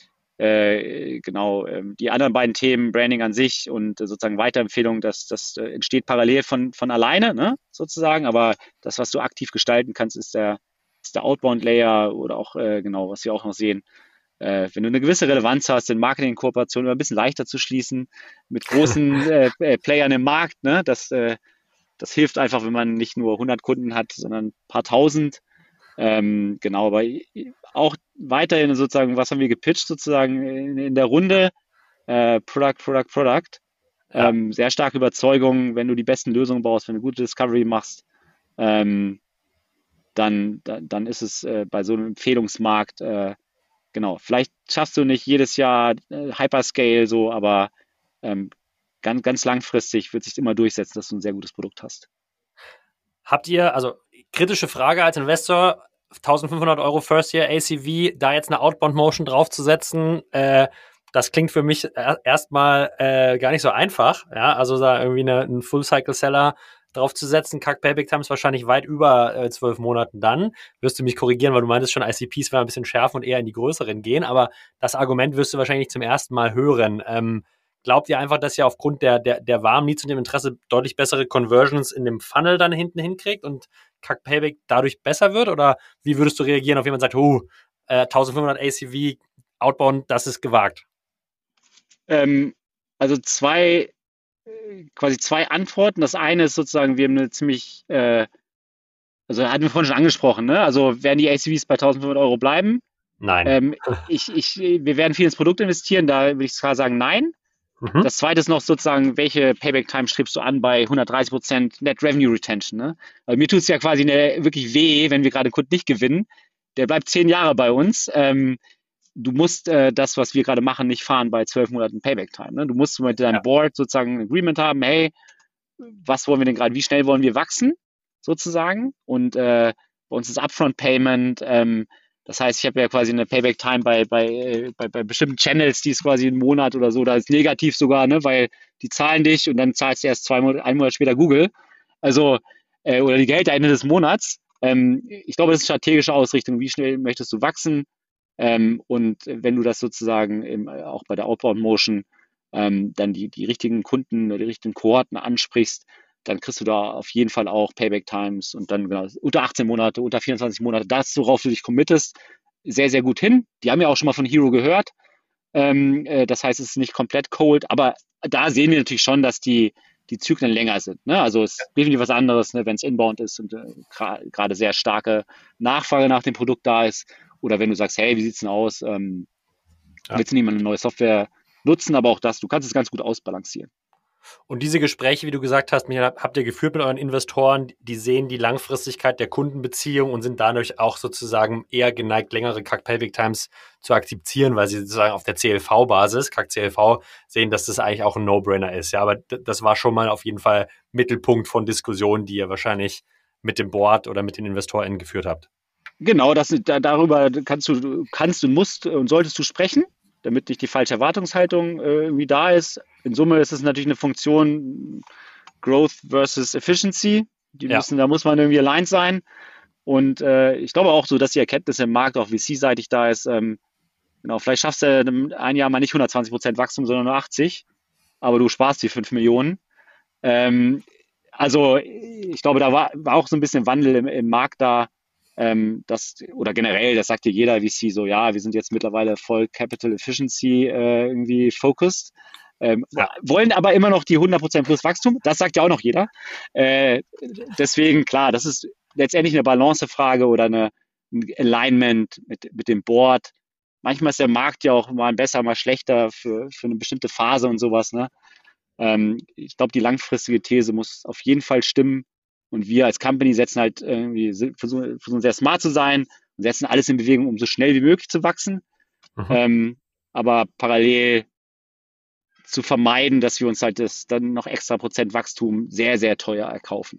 äh, genau, ähm, die anderen beiden Themen, Branding an sich und äh, sozusagen Weiterempfehlung, das, das äh, entsteht parallel von, von alleine, ne, sozusagen. Aber das, was du aktiv gestalten kannst, ist der, ist der Outbound-Layer oder auch, äh, genau, was wir auch noch sehen. Äh, wenn du eine gewisse Relevanz hast, in Marketing-Kooperationen ein bisschen leichter zu schließen mit großen äh, Playern im Markt, ne? das, äh, das hilft einfach, wenn man nicht nur hundert Kunden hat, sondern ein paar tausend. Ähm, genau, aber auch weiterhin sozusagen, was haben wir gepitcht sozusagen in, in der Runde? Äh, Product, Product, Product. Ja. Ähm, sehr starke Überzeugung, wenn du die besten Lösungen baust, wenn du gute Discovery machst, ähm, dann, dann, dann ist es äh, bei so einem Empfehlungsmarkt äh, Genau, vielleicht schaffst du nicht jedes Jahr äh, Hyperscale so, aber ähm, ganz, ganz langfristig wird sich immer durchsetzen, dass du ein sehr gutes Produkt hast. Habt ihr, also kritische Frage als Investor, eintausendfünfhundert Euro First Year A C V, da jetzt eine Outbound Motion draufzusetzen, äh, das klingt für mich erstmal äh, gar nicht so einfach. Ja, also da irgendwie eine, einen Full Cycle Seller draufzusetzen, C A C Payback Time ist wahrscheinlich weit über äh, zwölf Monaten dann. Wirst du mich korrigieren, weil du meintest schon, I C Ps werden ein bisschen schärfen und eher in die größeren gehen, aber das Argument wirst du wahrscheinlich zum ersten Mal hören. Ähm, glaubt ihr einfach, dass ihr aufgrund der, der, der warmen Leads und dem Interesse deutlich bessere Conversions in dem Funnel dann hinten hinkriegt und C A C Payback dadurch besser wird? Oder wie würdest du reagieren auf jemand, der sagt, oh, äh, eintausendfünfhundert A C V, Outbound, das ist gewagt? Ähm, also zwei, quasi zwei Antworten. Das eine ist sozusagen, wir haben eine ziemlich, äh, also hatten wir vorhin schon angesprochen, ne? Also werden die A C Vs bei eintausendfünfhundert Euro bleiben? Nein. Ähm, ich, ich, wir werden viel ins Produkt investieren, da würde ich klar sagen, nein. Mhm. Das zweite ist noch sozusagen, welche Payback-Time strebst du an bei hundertdreißig Prozent Net Revenue Retention? Ne? Also mir tut es ja quasi eine, wirklich weh, wenn wir gerade einen Kunden nicht gewinnen. Der bleibt zehn Jahre bei uns. Ähm, du musst äh, das, was wir gerade machen, nicht fahren bei zwölf Monaten Payback-Time. Ne? Du musst mit deinem ja. Board sozusagen ein Agreement haben, hey, was wollen wir denn gerade, wie schnell wollen wir wachsen, sozusagen? Und äh, bei uns ist Upfront-Payment, ähm, das heißt, ich habe ja quasi eine Payback-Time bei, bei, bei, bei bestimmten Channels, die ist quasi einen Monat oder so, da ist negativ sogar, ne, weil die zahlen dich und dann zahlst du erst zwei Monate, einen Monat später Google. Also, äh, oder die Gehälter Ende des Monats. Ähm, ich glaube, das ist strategische Ausrichtung. Wie schnell möchtest du wachsen? Ähm, und wenn du das sozusagen im, auch bei der Outbound Motion ähm, dann die, die richtigen Kunden, die richtigen Kohorten ansprichst, dann kriegst du da auf jeden Fall auch Payback-Times und dann genau, unter achtzehn Monate, unter vierundzwanzig Monate, das, worauf du dich committest, sehr, sehr gut hin. Die haben ja auch schon mal von Hero gehört. Ähm, äh, das heißt, es ist nicht komplett cold, aber da sehen wir natürlich schon, dass die, die Zyklen länger sind. Ne? Also es ist definitiv was anderes, ne, wenn es inbound ist und äh, gerade sehr starke Nachfrage nach dem Produkt da ist. Oder wenn du sagst, hey, wie sieht's denn aus? Ähm, ja. Willst du nicht mal eine neue Software nutzen? Aber auch das, du kannst es ganz gut ausbalancieren. Und diese Gespräche, wie du gesagt hast, habt ihr geführt mit euren Investoren, die sehen die Langfristigkeit der Kundenbeziehung und sind dadurch auch sozusagen eher geneigt, längere C A C Payback Times zu akzeptieren, weil sie sozusagen auf der C L V-Basis, C A C C L V, sehen, dass das eigentlich auch ein No-Brainer ist. Ja, aber das war schon mal auf jeden Fall Mittelpunkt von Diskussionen, die ihr wahrscheinlich mit dem Board oder mit den InvestorInnen geführt habt. Genau, das, da, darüber kannst du, kannst und musst und solltest du sprechen, damit nicht die falsche Erwartungshaltung äh, irgendwie da ist. In Summe ist es natürlich eine Funktion Growth versus Efficiency. Die ja. müssen, da muss man irgendwie aligned sein. Und äh, ich glaube auch so, dass die Erkenntnis im Markt auch V C-seitig da ist. Ähm, genau, vielleicht schaffst du ein Jahr mal nicht hundertzwanzig Prozent Wachstum, sondern nur achtzig. Aber du sparst die fünf Millionen. Ähm, also ich glaube, da war, war auch so ein bisschen Wandel im, im Markt da. Ähm, das, oder generell, das sagt dir jeder V C so, ja, wir sind jetzt mittlerweile voll Capital Efficiency äh, irgendwie focused. Ähm, ja. Wollen aber immer noch die hundert Prozent plus Wachstum, das sagt ja auch noch jeder. Äh, deswegen, klar, das ist letztendlich eine Balancefrage oder eine, ein Alignment mit, mit dem Board. Manchmal ist der Markt ja auch mal besser, mal schlechter für, für eine bestimmte Phase und sowas. Ne? Ähm, ich glaube, die langfristige These muss auf jeden Fall stimmen. Und wir als Company setzen halt irgendwie, versuchen, versuchen sehr smart zu sein und setzen alles in Bewegung, um so schnell wie möglich zu wachsen. Mhm. Ähm, aber parallel zu vermeiden, dass wir uns halt das dann noch extra Prozent Wachstum sehr, sehr teuer erkaufen.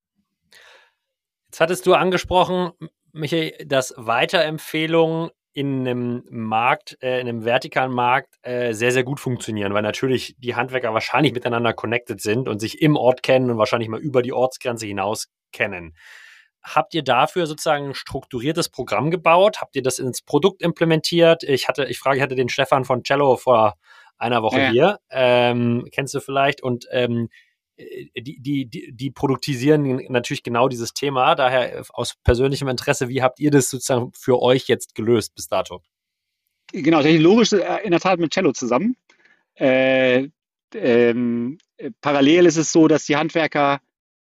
Jetzt hattest du angesprochen, Michael, dass Weiterempfehlungen in einem Markt, äh, in einem vertikalen Markt äh, sehr, sehr gut funktionieren, weil natürlich die Handwerker wahrscheinlich miteinander connected sind und sich im Ort kennen und wahrscheinlich mal über die Ortsgrenze hinaus kennen. Habt ihr dafür sozusagen ein strukturiertes Programm gebaut? Habt ihr das ins Produkt implementiert? Ich hatte, ich frage, ich hatte den Stefan von Cello vor einer Woche ja. hier. Ähm, kennst du vielleicht? Und ähm, die, die, die, die produktisieren natürlich genau dieses Thema. Daher aus persönlichem Interesse, wie habt ihr das sozusagen für euch jetzt gelöst bis dato? Genau, technologisch in der Tat mit Cello zusammen. Äh, ähm, parallel ist es so, dass die Handwerker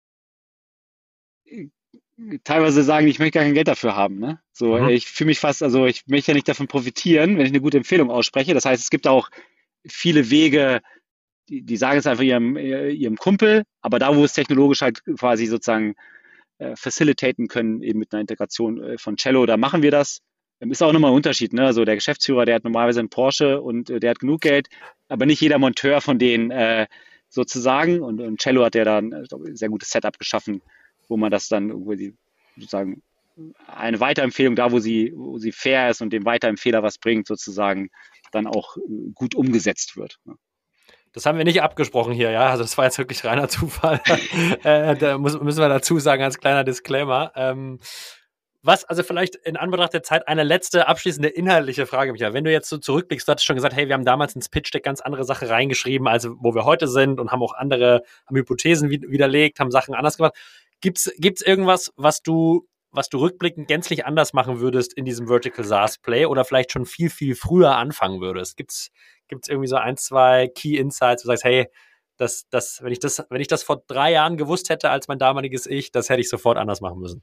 teilweise sagen, ich möchte gar kein Geld dafür haben. Ne? So, mhm. Ich fühle mich fast, also ich möchte ja nicht davon profitieren, wenn ich eine gute Empfehlung ausspreche. Das heißt, es gibt auch viele Wege, die, die sagen es einfach ihrem, ihrem Kumpel, aber da, wo es technologisch halt quasi sozusagen äh, facilitaten können, eben mit einer Integration äh, von Cello, da machen wir das. Ähm, ist auch nochmal ein Unterschied. Ne? Also der Geschäftsführer, der hat normalerweise einen Porsche und äh, der hat genug Geld, aber nicht jeder Monteur von denen äh, sozusagen. Und, und Cello hat ja da ein äh, sehr gutes Setup geschaffen, wo man das dann irgendwie sozusagen eine Weiterempfehlung da, wo sie, wo sie fair ist und dem Weiterempfehler was bringt, sozusagen dann auch gut umgesetzt wird. Das haben wir nicht abgesprochen hier, ja. Also das war jetzt wirklich reiner Zufall. äh, da muss, müssen wir dazu sagen, als kleiner Disclaimer. Ähm, was, also vielleicht in Anbetracht der Zeit eine letzte abschließende inhaltliche Frage, Michael. Wenn du jetzt so zurückblickst, du hattest schon gesagt, hey, wir haben damals ins Pitch-Deck ganz andere Sachen reingeschrieben, als wo wir heute sind und haben auch andere, haben Hypothesen widerlegt, haben Sachen anders gemacht. Gibt's, gibt's irgendwas, was du, was du rückblickend gänzlich anders machen würdest in diesem Vertical SaaS Play oder vielleicht schon viel, viel früher anfangen würdest? Gibt's, gibt's irgendwie so ein, zwei Key Insights, wo du sagst, hey, das, das, wenn ich das, wenn ich das vor drei Jahren gewusst hätte als mein damaliges Ich, das hätte ich sofort anders machen müssen?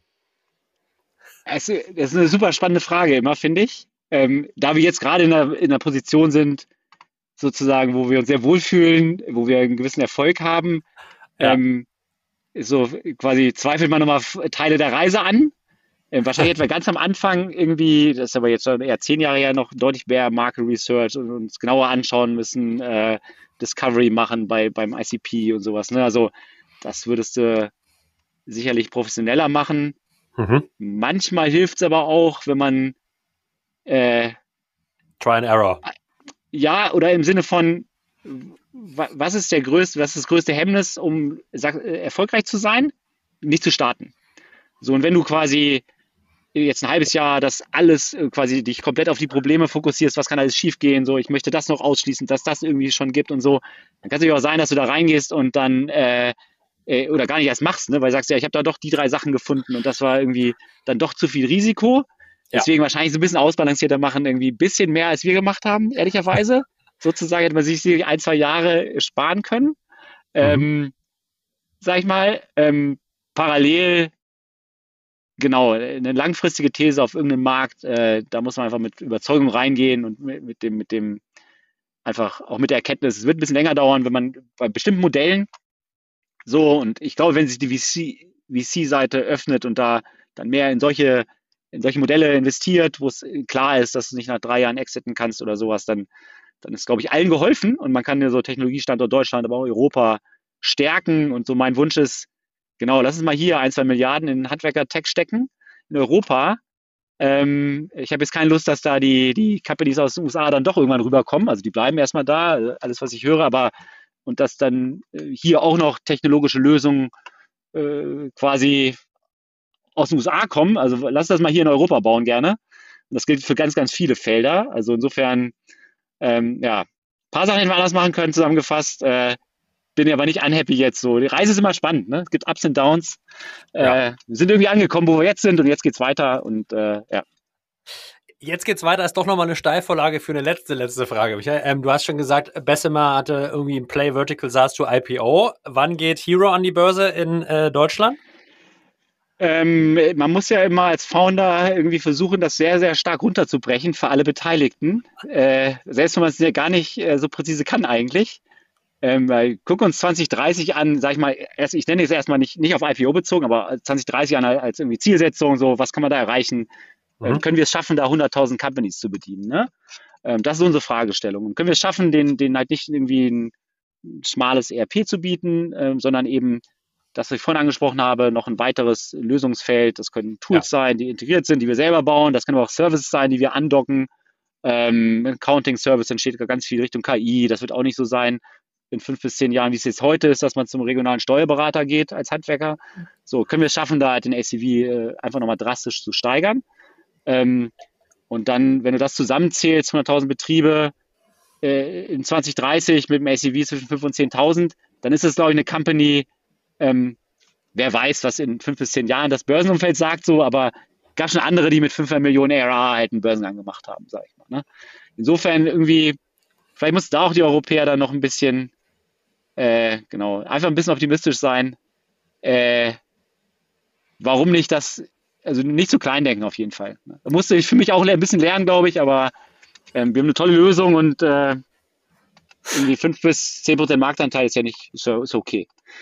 Es, das ist eine super spannende Frage immer, finde ich. Ähm, da wir jetzt gerade in einer, in einer Position sind, sozusagen, wo wir uns sehr wohlfühlen, wo wir einen gewissen Erfolg haben, ja. ähm, so quasi zweifelt man nochmal Teile der Reise an. Ähm, wahrscheinlich hätten wir ganz am Anfang irgendwie, das ist aber jetzt schon eher zehn Jahre her, noch deutlich mehr Market Research und uns genauer anschauen müssen, äh, Discovery machen bei, beim I C P und sowas. Ne? Also das würdest du sicherlich professioneller machen. Mhm. Manchmal hilft es aber auch, wenn man äh, Try and Error. Ja, oder im Sinne von, was ist der größte, was ist das größte Hemmnis, um sag, erfolgreich zu sein? Nicht zu starten. So, und wenn du quasi jetzt ein halbes Jahr das alles quasi dich komplett auf die Probleme fokussierst, was kann alles schiefgehen, so ich möchte das noch ausschließen, dass das irgendwie schon gibt und so, dann kann es natürlich auch sein, dass du da reingehst und dann äh, oder gar nicht erst machst, ne? Weil du sagst, ja, ich habe da doch die drei Sachen gefunden und das war irgendwie dann doch zu viel Risiko. Ja. Deswegen wahrscheinlich so ein bisschen ausbalancierter machen, irgendwie ein bisschen mehr, als wir gemacht haben, ehrlicherweise. Sozusagen hätte man sich ein, zwei Jahre sparen können. Mhm. Ähm, sag ich mal, ähm, parallel, genau, eine langfristige These auf irgendeinem Markt, äh, da muss man einfach mit Überzeugung reingehen und mit, mit dem, mit dem, einfach auch mit der Erkenntnis, es wird ein bisschen länger dauern, wenn man bei bestimmten Modellen so, und ich glaube, wenn sich die V C-Seite öffnet und da dann mehr in solche, in solche Modelle investiert, wo es klar ist, dass du nicht nach drei Jahren exiten kannst oder sowas, dann, dann ist, glaube ich, allen geholfen und man kann ja so Technologiestandort Deutschland, aber auch Europa stärken und so mein Wunsch ist, genau, lass uns mal hier ein, zwei Milliarden in Handwerker-Tech stecken, in Europa. Ähm, ich habe jetzt keine Lust, dass da die, die Companies aus den U S A dann doch irgendwann rüberkommen, also die bleiben erstmal da, alles, was ich höre, aber und dass dann hier auch noch technologische Lösungen äh, quasi aus den U S A kommen. Also lass das mal hier in Europa bauen gerne. Und das gilt für ganz, ganz viele Felder. Also insofern, ähm, ja, ein paar Sachen hätten wir anders machen können, zusammengefasst. Äh, bin aber nicht unhappy jetzt so. Die Reise ist immer spannend, ne? Es gibt Ups und Downs. Äh, ja. Wir sind irgendwie angekommen, wo wir jetzt sind und jetzt geht's weiter und äh, ja. Jetzt geht's weiter, ist doch nochmal eine Steilvorlage für eine letzte, letzte Frage. Michael, ähm, du hast schon gesagt, Bessemer hatte irgendwie ein Play Vertical SaaS to I P O. Wann geht Hero an die Börse in äh, Deutschland? Ähm, man muss ja immer als Founder irgendwie versuchen, das sehr, sehr stark runterzubrechen für alle Beteiligten. Äh, selbst wenn man es ja gar nicht äh, so präzise kann eigentlich. Ähm, weil, guck uns zwanzig dreißig an, sag ich mal, erst, ich nenne es erstmal nicht, nicht auf I P O bezogen, aber zwanzig dreißig an als irgendwie Zielsetzung, so was kann man da erreichen? Mhm. Können wir es schaffen, da hunderttausend Companies zu bedienen? Ne? Ähm, das ist unsere Fragestellung. Und können wir es schaffen, den, den halt nicht irgendwie ein schmales E R P zu bieten, ähm, sondern eben, das, was ich vorhin angesprochen habe, noch ein weiteres Lösungsfeld. Das können Tools ja. sein, die integriert sind, die wir selber bauen. Das können aber auch Services sein, die wir andocken. Ähm, Accounting-Service entsteht ganz viel Richtung K I. Das wird auch nicht so sein in fünf bis zehn Jahren, wie es jetzt heute ist, dass man zum regionalen Steuerberater geht als Handwerker. So, können wir es schaffen, da den A C V äh, einfach nochmal drastisch zu steigern. Ähm, und dann, wenn du das zusammenzählst, hunderttausend Betriebe äh, in zwanzig dreißig mit einem A C V zwischen fünf und zehntausend, dann ist das, glaube ich, eine Company, ähm, wer weiß, was in fünf bis zehn Jahren das Börsenumfeld sagt, so, aber gab schon andere, die mit fünfhundert Millionen A R R halt einen Börsengang gemacht haben, sage ich mal. Ne? Insofern irgendwie, vielleicht muss da auch die Europäer dann noch ein bisschen, äh, genau, einfach ein bisschen optimistisch sein. Äh, warum nicht das, also nicht zu klein denken auf jeden Fall. Da musste ich für mich auch ein bisschen lernen, glaube ich, aber ähm, wir haben eine tolle Lösung und äh, irgendwie fünf bis zehn Prozent Marktanteil ist ja nicht, ist, ist okay.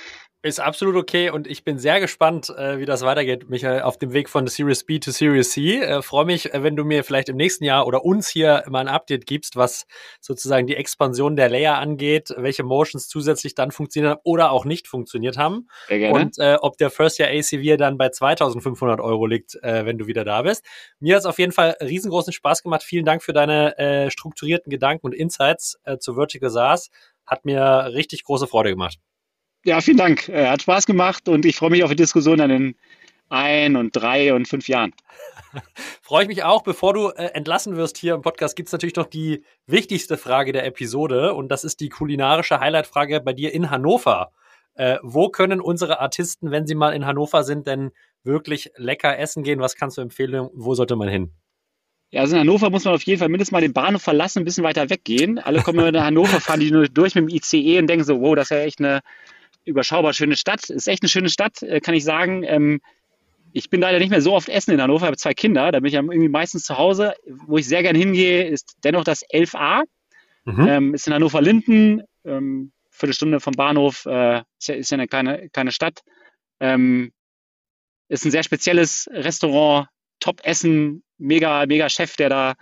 Ist absolut okay und ich bin sehr gespannt, äh, wie das weitergeht, Michael, auf dem Weg von Series B to Series C. Äh, freue mich, äh, wenn du mir vielleicht im nächsten Jahr oder uns hier mal ein Update gibst, was sozusagen die Expansion der Layer angeht, welche Motions zusätzlich dann funktioniert haben oder auch nicht funktioniert haben. Sehr gerne. Und äh, ob der First Year A C V dann bei zweitausendfünfhundert Euro liegt, äh, wenn du wieder da bist. Mir hat es auf jeden Fall riesengroßen Spaß gemacht. Vielen Dank für deine äh, strukturierten Gedanken und Insights äh, zu Vertical SaaS. Hat mir richtig große Freude gemacht. Ja, vielen Dank. Äh, hat Spaß gemacht und ich freue mich auf die Diskussion dann in ein und drei und fünf Jahren. Freue ich mich auch. Bevor du äh, entlassen wirst hier im Podcast, gibt es natürlich noch die wichtigste Frage der Episode und das ist die kulinarische Highlight-Frage bei dir in Hannover. Äh, wo können unsere Artisten, wenn sie mal in Hannover sind, denn wirklich lecker essen gehen? Was kannst du empfehlen? Wo sollte man hin? Ja, also in Hannover muss man auf jeden Fall mindestens mal den Bahnhof verlassen, ein bisschen weiter weggehen. Alle kommen immer nach Hannover, fahren die nur durch mit dem I C E und denken so, wow, das ist ja echt eine überschaubar schöne Stadt. Ist echt eine schöne Stadt, kann ich sagen. Ähm, ich bin leider nicht mehr so oft essen in Hannover. Ich habe zwei Kinder, da bin ich ja irgendwie meistens zu Hause. Wo ich sehr gerne hingehe, ist dennoch das elf a. Mhm. Ähm, ist in Hannover-Linden, ähm, Viertelstunde vom Bahnhof, äh, ist, ja, ist ja eine kleine, kleine Stadt. Ähm, ist ein sehr spezielles Restaurant, Top-Essen, mega, mega Chef, der da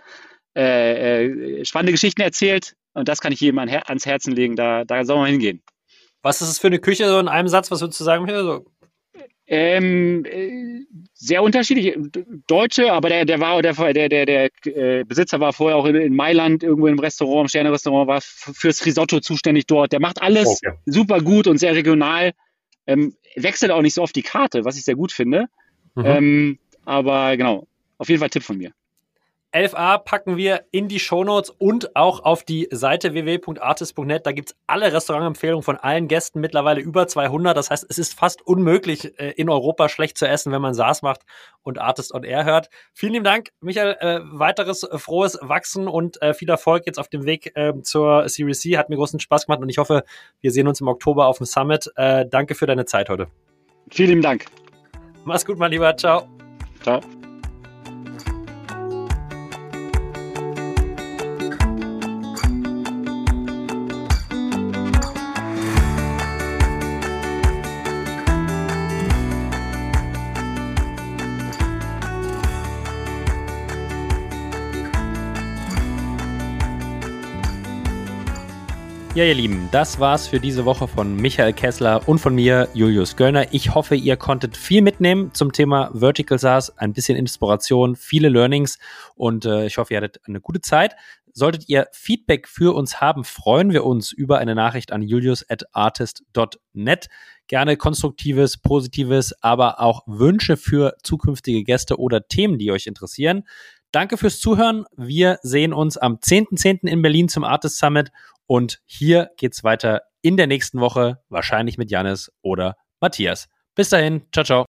äh, äh, spannende Geschichten erzählt. Und das kann ich jedem an Her- ans Herzen legen. Da, da soll man hingehen. Was ist es für eine Küche, so in einem Satz, was würdest du sagen? So? Ähm, äh, sehr unterschiedlich. Deutsche, aber der, der war, der, der, der, der äh, Besitzer war vorher auch in, in Mailand irgendwo im Restaurant, im Sterne-Restaurant, war f- fürs Risotto zuständig dort. Der macht alles okay. Super gut und sehr regional. Ähm, wechselt auch nicht so oft die Karte, was ich sehr gut finde. Mhm. Ähm, aber genau, auf jeden Fall Tipp von mir. elf a packen wir in die Shownotes und auch auf die Seite w w w punkt artist punkt net. Da gibt's alle Restaurantempfehlungen von allen Gästen, mittlerweile über zweihundert. Das heißt, es ist fast unmöglich, in Europa schlecht zu essen, wenn man SaaS macht und Artist on Air hört. Vielen lieben Dank, Michael. Äh, weiteres äh, frohes Wachsen und äh, viel Erfolg jetzt auf dem Weg äh, zur Series C. Hat mir großen Spaß gemacht und ich hoffe, wir sehen uns im Oktober auf dem Summit. Äh, danke für deine Zeit heute. Vielen lieben Dank. Mach's gut, mein Lieber. Ciao. Ciao. Ja, ihr Lieben, das war's für diese Woche von Michael Kessler und von mir, Julius Göllner. Ich hoffe, ihr konntet viel mitnehmen zum Thema Vertical SaaS, ein bisschen Inspiration, viele Learnings und äh, ich hoffe, ihr hattet eine gute Zeit. Solltet ihr Feedback für uns haben, freuen wir uns über eine Nachricht an julius at artist punkt net. Gerne konstruktives, positives, aber auch Wünsche für zukünftige Gäste oder Themen, die euch interessieren. Danke fürs Zuhören. Wir sehen uns am zehnten zehnten in Berlin zum Artist Summit. Und hier geht's weiter in der nächsten Woche, wahrscheinlich mit Jannis oder Matthias. Bis dahin, ciao, ciao.